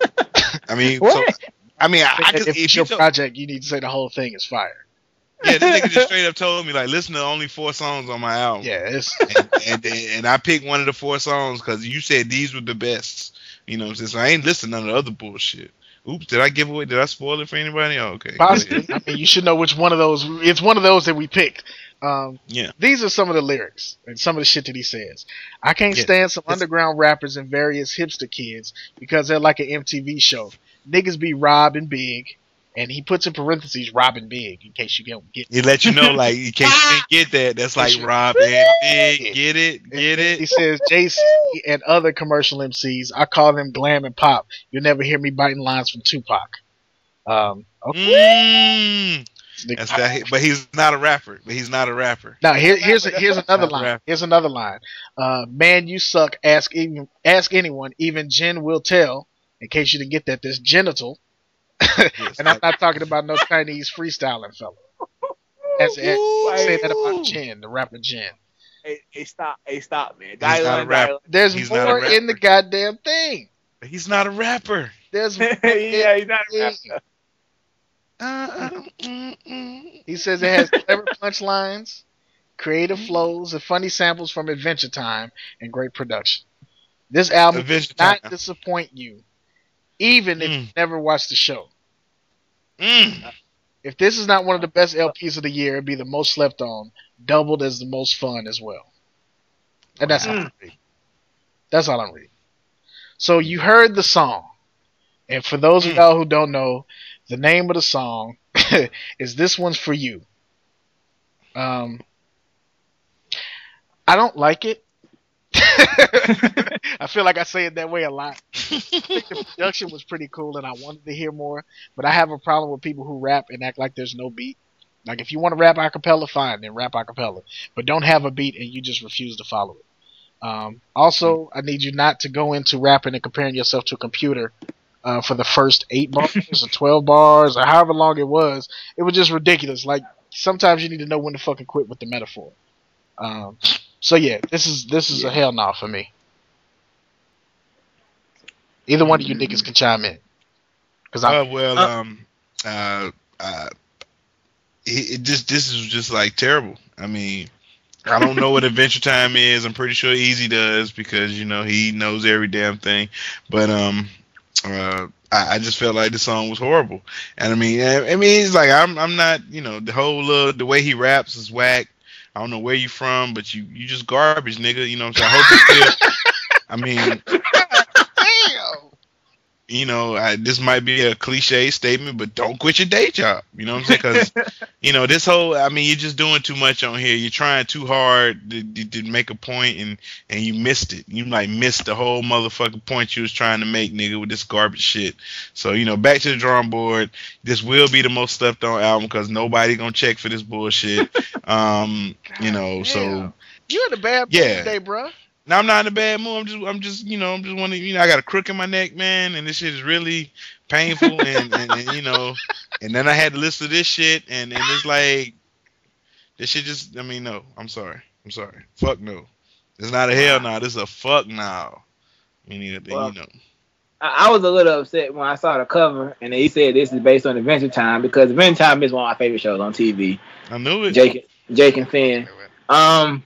S3: I mean, so,
S2: What?
S3: I mean, I, I
S4: if
S3: could,
S4: it's
S3: if
S4: your
S3: you told,
S4: project, you need to say the whole thing is fire.
S3: yeah, this nigga just straight up told me like, listen to only four songs on my album.
S4: Yeah, it's
S3: and, and and I picked one of the four songs because you said these were the best. You know what I'm saying? So I ain't listening to none of the other bullshit. Oops, did I give away? Did I spoil it for anybody? Oh, okay.
S4: possible. I mean, you should know which one of those. It's one of those that we picked. Um,
S3: Yeah.
S4: These are some of the lyrics and some of the shit that he says. I can't
S3: Yeah.
S4: stand some
S3: It's-
S4: underground rappers and various hipster kids because they're like an M T V show. Niggas be robbing big, and he puts in parentheses robbing big in case you don't get.
S3: He let you know, like, in case you didn't get that, that's like Rob and Big. Get it? Get
S4: He
S3: it?
S4: says J C and other commercial M Cs. I call them glam and pop. You'll never hear me biting lines from Tupac. Um, okay.
S3: Mm. That's that. But he's not a rapper. But he's not a rapper.
S4: Now here, here's a, here's another
S3: Not
S4: line.
S3: rap.
S4: Here's another line. Uh, man, you suck. Ask even ask anyone. Even Jen will tell. In case you didn't get that, this genital.
S3: Yes,
S4: And I'm not talking about no Chinese freestyling fella. That's it. Say that about Jen, the rapper Jen.
S2: Hey, hey, stop. Hey, stop, man.
S3: He's not a
S2: Guideline,
S3: rapper.
S2: guideline.
S4: There's
S3: He's not a
S4: more in the
S3: rapper.
S4: goddamn thing.
S3: He's not a rapper.
S4: There's more
S2: Yeah,
S4: in
S2: he's not a
S4: the
S2: rapper.
S4: thing.
S3: Uh, mm, mm.
S4: He says it has clever punchlines, creative flows, and funny samples from Adventure Time, and great production. This album
S3: Adventure
S4: does not
S3: Time.
S4: disappoint you, even if
S3: Mm.
S4: you never watched the show.
S3: Mm.
S4: if this is not one of the best L Ps of the year, it'd be the most slept on, doubled as the most fun as well. And that's all I'm reading. That's all I'm reading. So you heard the song. And for those of y'all who don't know, the name of the song is This One's For You. Um, I don't like it. I feel like I say it that way a lot. I think the production was pretty cool and I wanted to hear more, but I have a problem with people who rap and act like there's no beat. Like if you want to rap a cappella, fine, then rap a cappella. But don't have a beat and you just refuse to follow it. Um, also, I need you not to go into rapping and comparing yourself to a computer uh, for the first eight bars or twelve bars or however long it was. It was just ridiculous. Like sometimes you need to know when to fucking quit with the metaphor. Um, so yeah, this is this is yeah. a hell no for me. Either one of you niggas can chime in. Cause
S3: uh, well, uh, um, uh, uh, it, it just this is just like terrible. I mean. I don't know what Adventure Time is. I'm pretty sure Easy does because you know he knows every damn thing. But um, uh, I, I just felt like the song was horrible. And I mean, I, I mean, it's like I'm I'm not you know the whole uh, the way he raps is whack. I don't know where you from, but you you just garbage, nigga. You know what I'm saying? I hope you still. I mean, damn. You know, I, this might be a cliche statement, but don't quit your day job. You know what I'm saying? Because, you know, this whole, I mean, you're just doing too much on here. You're trying too hard to, to, to make a point, and, and you missed it. You, like, missed the whole motherfucking point you was trying to make, nigga, with this garbage shit. So, you know, back to the drawing board. This will be the most slept on album because nobody gonna check for this bullshit. um, you know,
S4: damn.
S3: so.
S4: You in a bad mood
S3: yeah.
S4: today, bro.
S3: Now I'm not in a bad mood. I'm just, I'm just, you know, I'm just wanting, you know, I got a crook in my neck, man, and this shit is really painful, and, and, and you know, and then I had to listen to this shit, and, and it's like, this shit just, I mean, no, I'm sorry, I'm sorry, fuck no, it's not a hell no, this is a fuck no. I mean, well, you know,
S2: I, I was a little upset when I saw the cover, and he said this is based on Adventure Time because Adventure Time is one of my favorite shows on T V.
S3: I knew it.
S2: Jake, Jake and Finn. Um.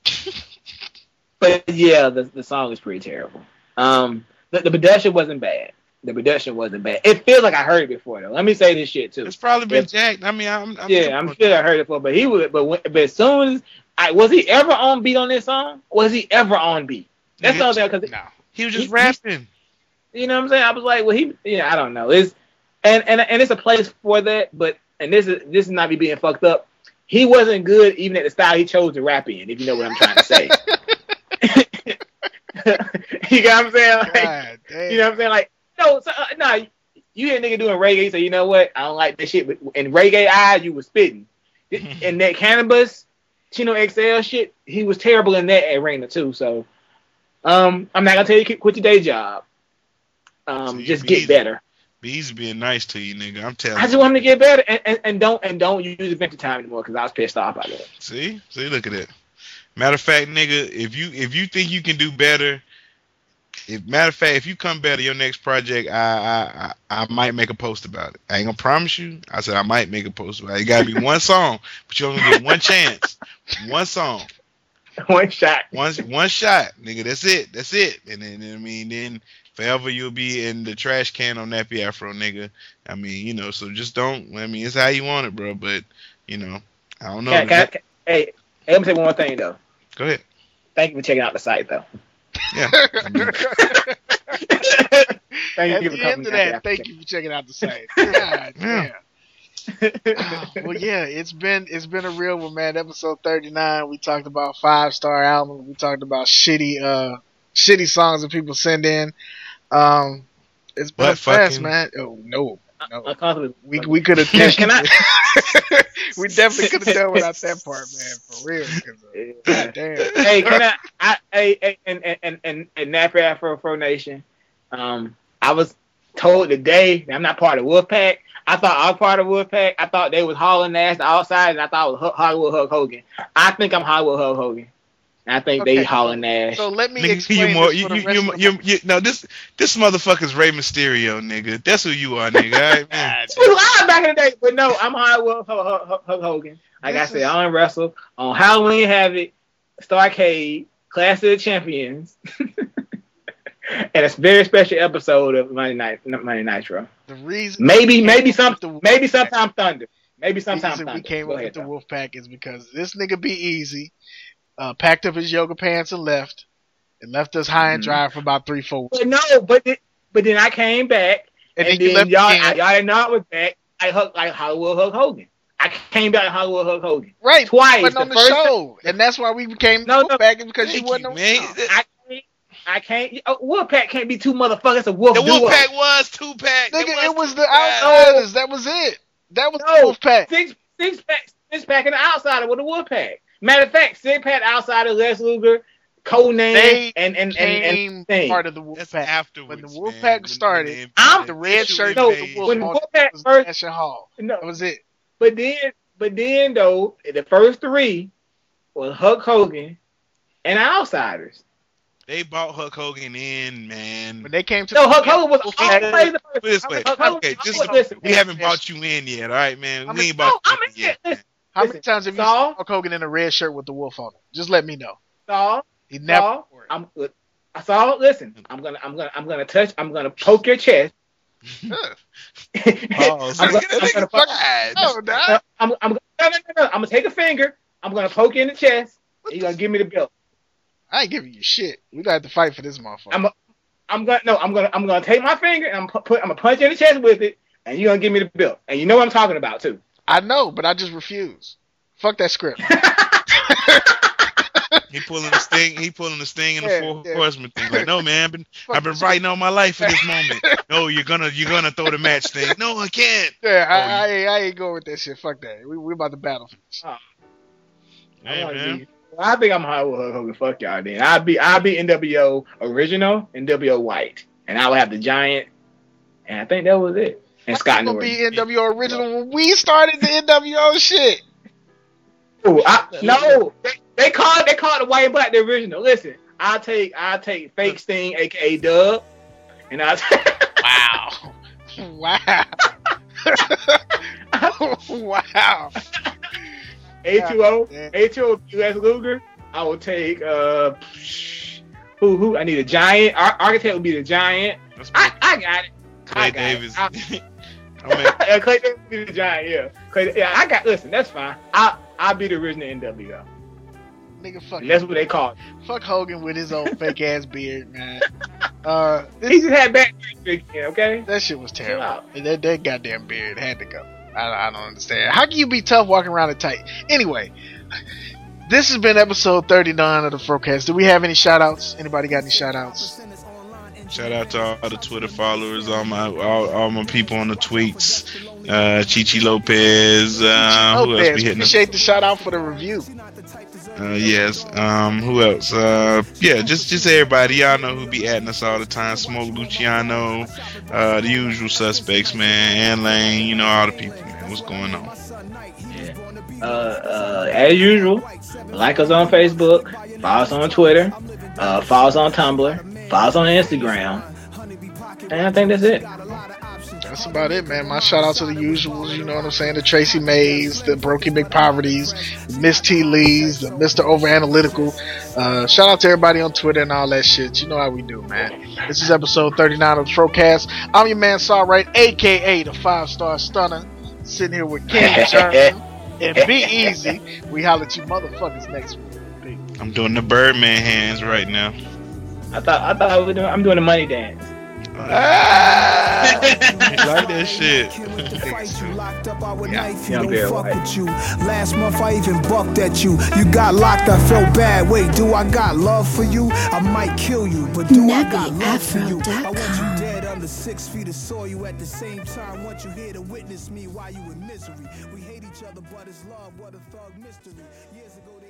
S2: But yeah, the the song is pretty terrible. Um, the, the production wasn't bad. The production wasn't bad. It feels like I heard it before though. Let me say this shit too.
S3: It's probably been
S2: if,
S3: jacked. I mean, I'm, I'm
S2: yeah, I'm sure I heard it before. But he would. But when, but as soon as I was he ever on beat on this song? Was he ever on beat? That's all that because
S3: no, he was just he, rapping.
S2: He, you know what I'm saying? I was like, well, he. Yeah, I don't know. It's and and and it's a place for that. But and this is this is not me being fucked up. He wasn't good even at the style he chose to rap in. If you know what I'm trying to say. You know what I'm saying? Like, you know what I'm saying? Like, no, so, uh, no, you hear a nigga doing reggae, so you know what? I don't like that shit. But in reggae eyes, you was spitting. In that Cannabis, Chino X L shit, he was terrible in that arena too. So, um, I'm not gonna tell you to quit your day job. Um, so just get better.
S3: B's being nice to you, nigga. I'm telling you.
S2: I just want him to get better and, and, and don't and don't use Adventure Time anymore because I was pissed off by that.
S3: See, see, look at that. Matter of fact, nigga, if you if you think you can do better, if matter of fact, if you come better, your next project, I I I, I might make a post about it. I ain't gonna promise you. I said I might make a post about it. It gotta be one song, but you only get one chance, one song,
S2: one shot,
S3: one one shot, nigga. That's it. That's it. And then I mean, then forever you'll be in the trash can on Nappy Afro, nigga. I mean, you know, so just don't. I mean, it's how you want it, bro. But you know, I don't know.
S2: Can, can, can, hey. Hey, let me say one more thing, though.
S3: Go ahead.
S2: Thank you for checking out the site, though.
S3: Yeah.
S4: I mean, thank you for coming. At the end of that, thank you for checking out the site. God damn. Oh, well, yeah, it's been it's been a real one, man. Episode thirty-nine, we talked about five star albums. We talked about shitty uh shitty songs that people send in. Um, it's been fast, man. Oh no. No. We we could have. Can I? We definitely could have done without that part, man. For real. Uh, God damn.
S2: Hey, can I? I hey, hey, and and and and Nappy Afro Afro Nation. Um, I was told today that I'm not part of Wolfpack. I thought I was part of Wolfpack. I thought they was hauling ass outside, and I thought it was Hollywood Hulk Hogan. I think I'm Hollywood Hulk Hogan. I think okay. they hauling ass.
S4: So let me
S3: nigga,
S4: explain
S3: you more,
S4: this
S3: you,
S4: for the
S3: you,
S4: rest
S3: you,
S4: of
S3: you, you, No, this this motherfucker's Rey Mysterio, nigga. That's who you are, nigga. All right, man.
S2: That's who I was back in the day. But no, I'm Hollywood Hulk Hogan. Like this I said, is... I don't wrestle. On Halloween Havoc, Starcade, Clash of the Champions, and a very special episode of Monday Night Monday Nitro.
S4: The reason
S2: maybe maybe some maybe sometime Thunder. Maybe sometime
S4: reason
S2: Thunder.
S4: we came
S2: Go
S4: up
S2: ahead,
S4: with the
S2: though.
S4: Wolfpack is because this nigga Be Easy uh, packed up his yoga pants and left, and left us high and dry for about three, four weeks.
S2: But no, but it, but then I came back,
S4: And
S2: and,
S4: then you
S2: then
S4: left
S2: y'all
S4: again.
S2: I, y'all didn't know I was back. I hugged like Hollywood Hulk Hogan. I came back to Hollywood Hulk Hogan.
S4: Right,
S2: twice.
S4: you wasn't on the
S2: first
S4: show, and that's why we became
S2: No, no.
S4: Wolfpack is because you
S3: Thank
S4: wasn't
S3: you,
S4: on
S3: man.
S2: I can't. I can't. Oh, Wolfpack can't be two motherfuckers. A wolf
S3: The
S2: duo.
S3: Wolfpack was two pack.
S4: Nigga, it was
S3: two
S4: the
S3: pack.
S4: Outsiders. That was it. That was
S2: No,
S4: the Wolfpack.
S2: Six six pack, six pack, and the outsider with the Wolfpack. Matter of fact, six pack, outsider, Les Luger, Codename,
S4: They
S2: and and and
S4: Came
S2: and, and
S4: part of the
S3: That's
S4: Wolfpack.
S3: afterwards.
S4: When the
S3: man.
S4: Wolfpack
S3: When-
S4: started,
S3: when they-
S2: I'm-
S4: the red
S3: official
S4: shirt
S2: No,
S4: with the
S3: invasion.
S4: wolf
S2: when
S4: on
S2: Wolfpack
S4: was
S2: first-
S4: Nash and Hall.
S2: no,
S4: That was it.
S2: but then but then though the first three was Hulk Hogan and outsiders.
S3: They bought Hulk Hogan in, man.
S4: When they came to
S2: No,
S4: the
S2: Hulk Hogan was
S4: Wolfpack,
S2: always the
S3: Put it
S2: first.
S3: this way.
S2: Hulk Hogan
S3: Okay,
S2: was
S3: just
S2: always- listen,
S3: we haven't
S4: man.
S3: bought you in yet, all right, man.
S4: I
S3: We
S4: mean,
S3: ain't bought
S2: no,
S3: you
S2: I'm
S3: in
S2: in
S3: yet.
S2: it.
S3: man.
S4: how many
S2: listen,
S4: times have you
S2: Saul?
S4: seen Hulk Hogan in a red shirt with the wolf on it? Just let me know.
S2: Saul,
S4: He never.
S2: Saul, I'm good. I saw. Listen, I'm gonna, I'm gonna, I'm gonna touch. I'm gonna poke your chest.
S3: Oh,
S2: I'm
S3: so
S2: gonna,
S3: that
S2: I'm
S3: nigga
S2: gonna,
S3: fried.
S4: Oh, nah.
S2: I'm, I'm, no, no, no, no. I'm gonna take a finger. I'm gonna poke you in the chest. And you're gonna give me the belt.
S4: I ain't giving you shit. We got to fight for this motherfucker.
S2: I'm, a, I'm gonna, no, I'm gonna, I'm gonna take my finger and I'm pu- put, I'm gonna punch you in the chest with it, and you're gonna give me the belt. And you know what I'm talking about too.
S4: I know, but I just refuse. Fuck that script.
S3: He pulling the sting. He pulling the sting in the
S4: Yeah,
S3: four
S4: yeah.
S3: horseman thing. Like, no, man, I've been,
S4: Fuck
S3: I've been
S4: this
S3: fighting all my life for this moment. No, you're gonna, you're gonna throw the match thing. No, I can't.
S4: Yeah, I,
S3: Oh,
S4: I, ain't, I ain't going with that shit. Fuck that. We we about to battle for this.
S2: I,
S3: Hey,
S2: wanna
S3: man.
S2: be, well, I think I'm Hollywood Hulk Hogan. Fuck y'all then. I'd be, I'd be N W O original, N W O white, and I would have the giant. And I think that was it. And Scott
S4: Gonna
S2: Norton.
S4: be N W O original when we started the N W O shit.
S2: Ooh, I, no, they, they called they called the white and black the original. Listen, I take I take fake Sting, aka Dub, and I
S4: Wow. Wow. Wow.
S2: A two O
S4: Yeah.
S2: A two O U S Luger. I will take uh who who I need a giant. Ar- Architect would be the giant.
S3: That's
S2: I, I got it.
S3: Clay
S2: I got
S3: Davis.
S2: It. I,
S3: I mean,
S2: yeah, Clay Davis would be the giant. Yeah, Clay, yeah. I got. Listen, that's fine. I I'll be the original N W O.
S4: Nigga, fuck
S2: And that's what they call it.
S4: fuck Hogan with his old fake ass beard, man. Uh,
S2: He
S4: this,
S2: just had back again. Okay.
S4: that shit was terrible.
S2: out.
S4: That that goddamn beard had to go. I, I don't understand. How can you be tough walking around it tight? Anyway, this has been episode thirty-nine of the Frocast. Do we have any shout outs? Anybody got any shout outs?
S3: shout out to all the Twitter followers, all my all, all my people on the tweets. Uh, Chichi Lopez. Uh, who else
S4: Lopez,
S3: be hitting us?
S4: appreciate the shout out for the review.
S3: Uh, yes. Um, who else? Uh, yeah, just just everybody. Y'all know who be adding us all the time. Smoke Luciano, uh, the usual suspects, man. Ann Lane, you know all the people, man. What's going on?
S2: Uh, uh, as usual, like us on Facebook, follow us on Twitter, uh, follow us on Tumblr, follow us on Instagram, and I think that's it.
S4: That's about it, man. My shout out to the usuals, you know what I'm saying? The Tracy Mays, the Brokey McPoverties, the Miss T Lees, the Mister Over Analytical. Uh, shout out to everybody on Twitter and all that shit. You know how we do, man. This is episode thirty-nine of the Frocast. I'm your man, Saw Right, aka the Five Star Stunner, sitting here with King German and Be Easy. We holler at you motherfuckers next week.
S3: I'm doing the Birdman hands right now.
S2: I thought I thought I was doing, I'm doing the money dance.
S3: Ah! like that shit.
S2: Yeah, yeah, very white.
S12: With you. Last month I even bucked at you. You got locked, I felt bad. Wait, do I got love for you? I might kill you, but do I got love for you? I want you dead under six feet of soil. You at the same time want you here to witness me while you in misery. We hate each other, but it's love. What a thug mystery. Years ago.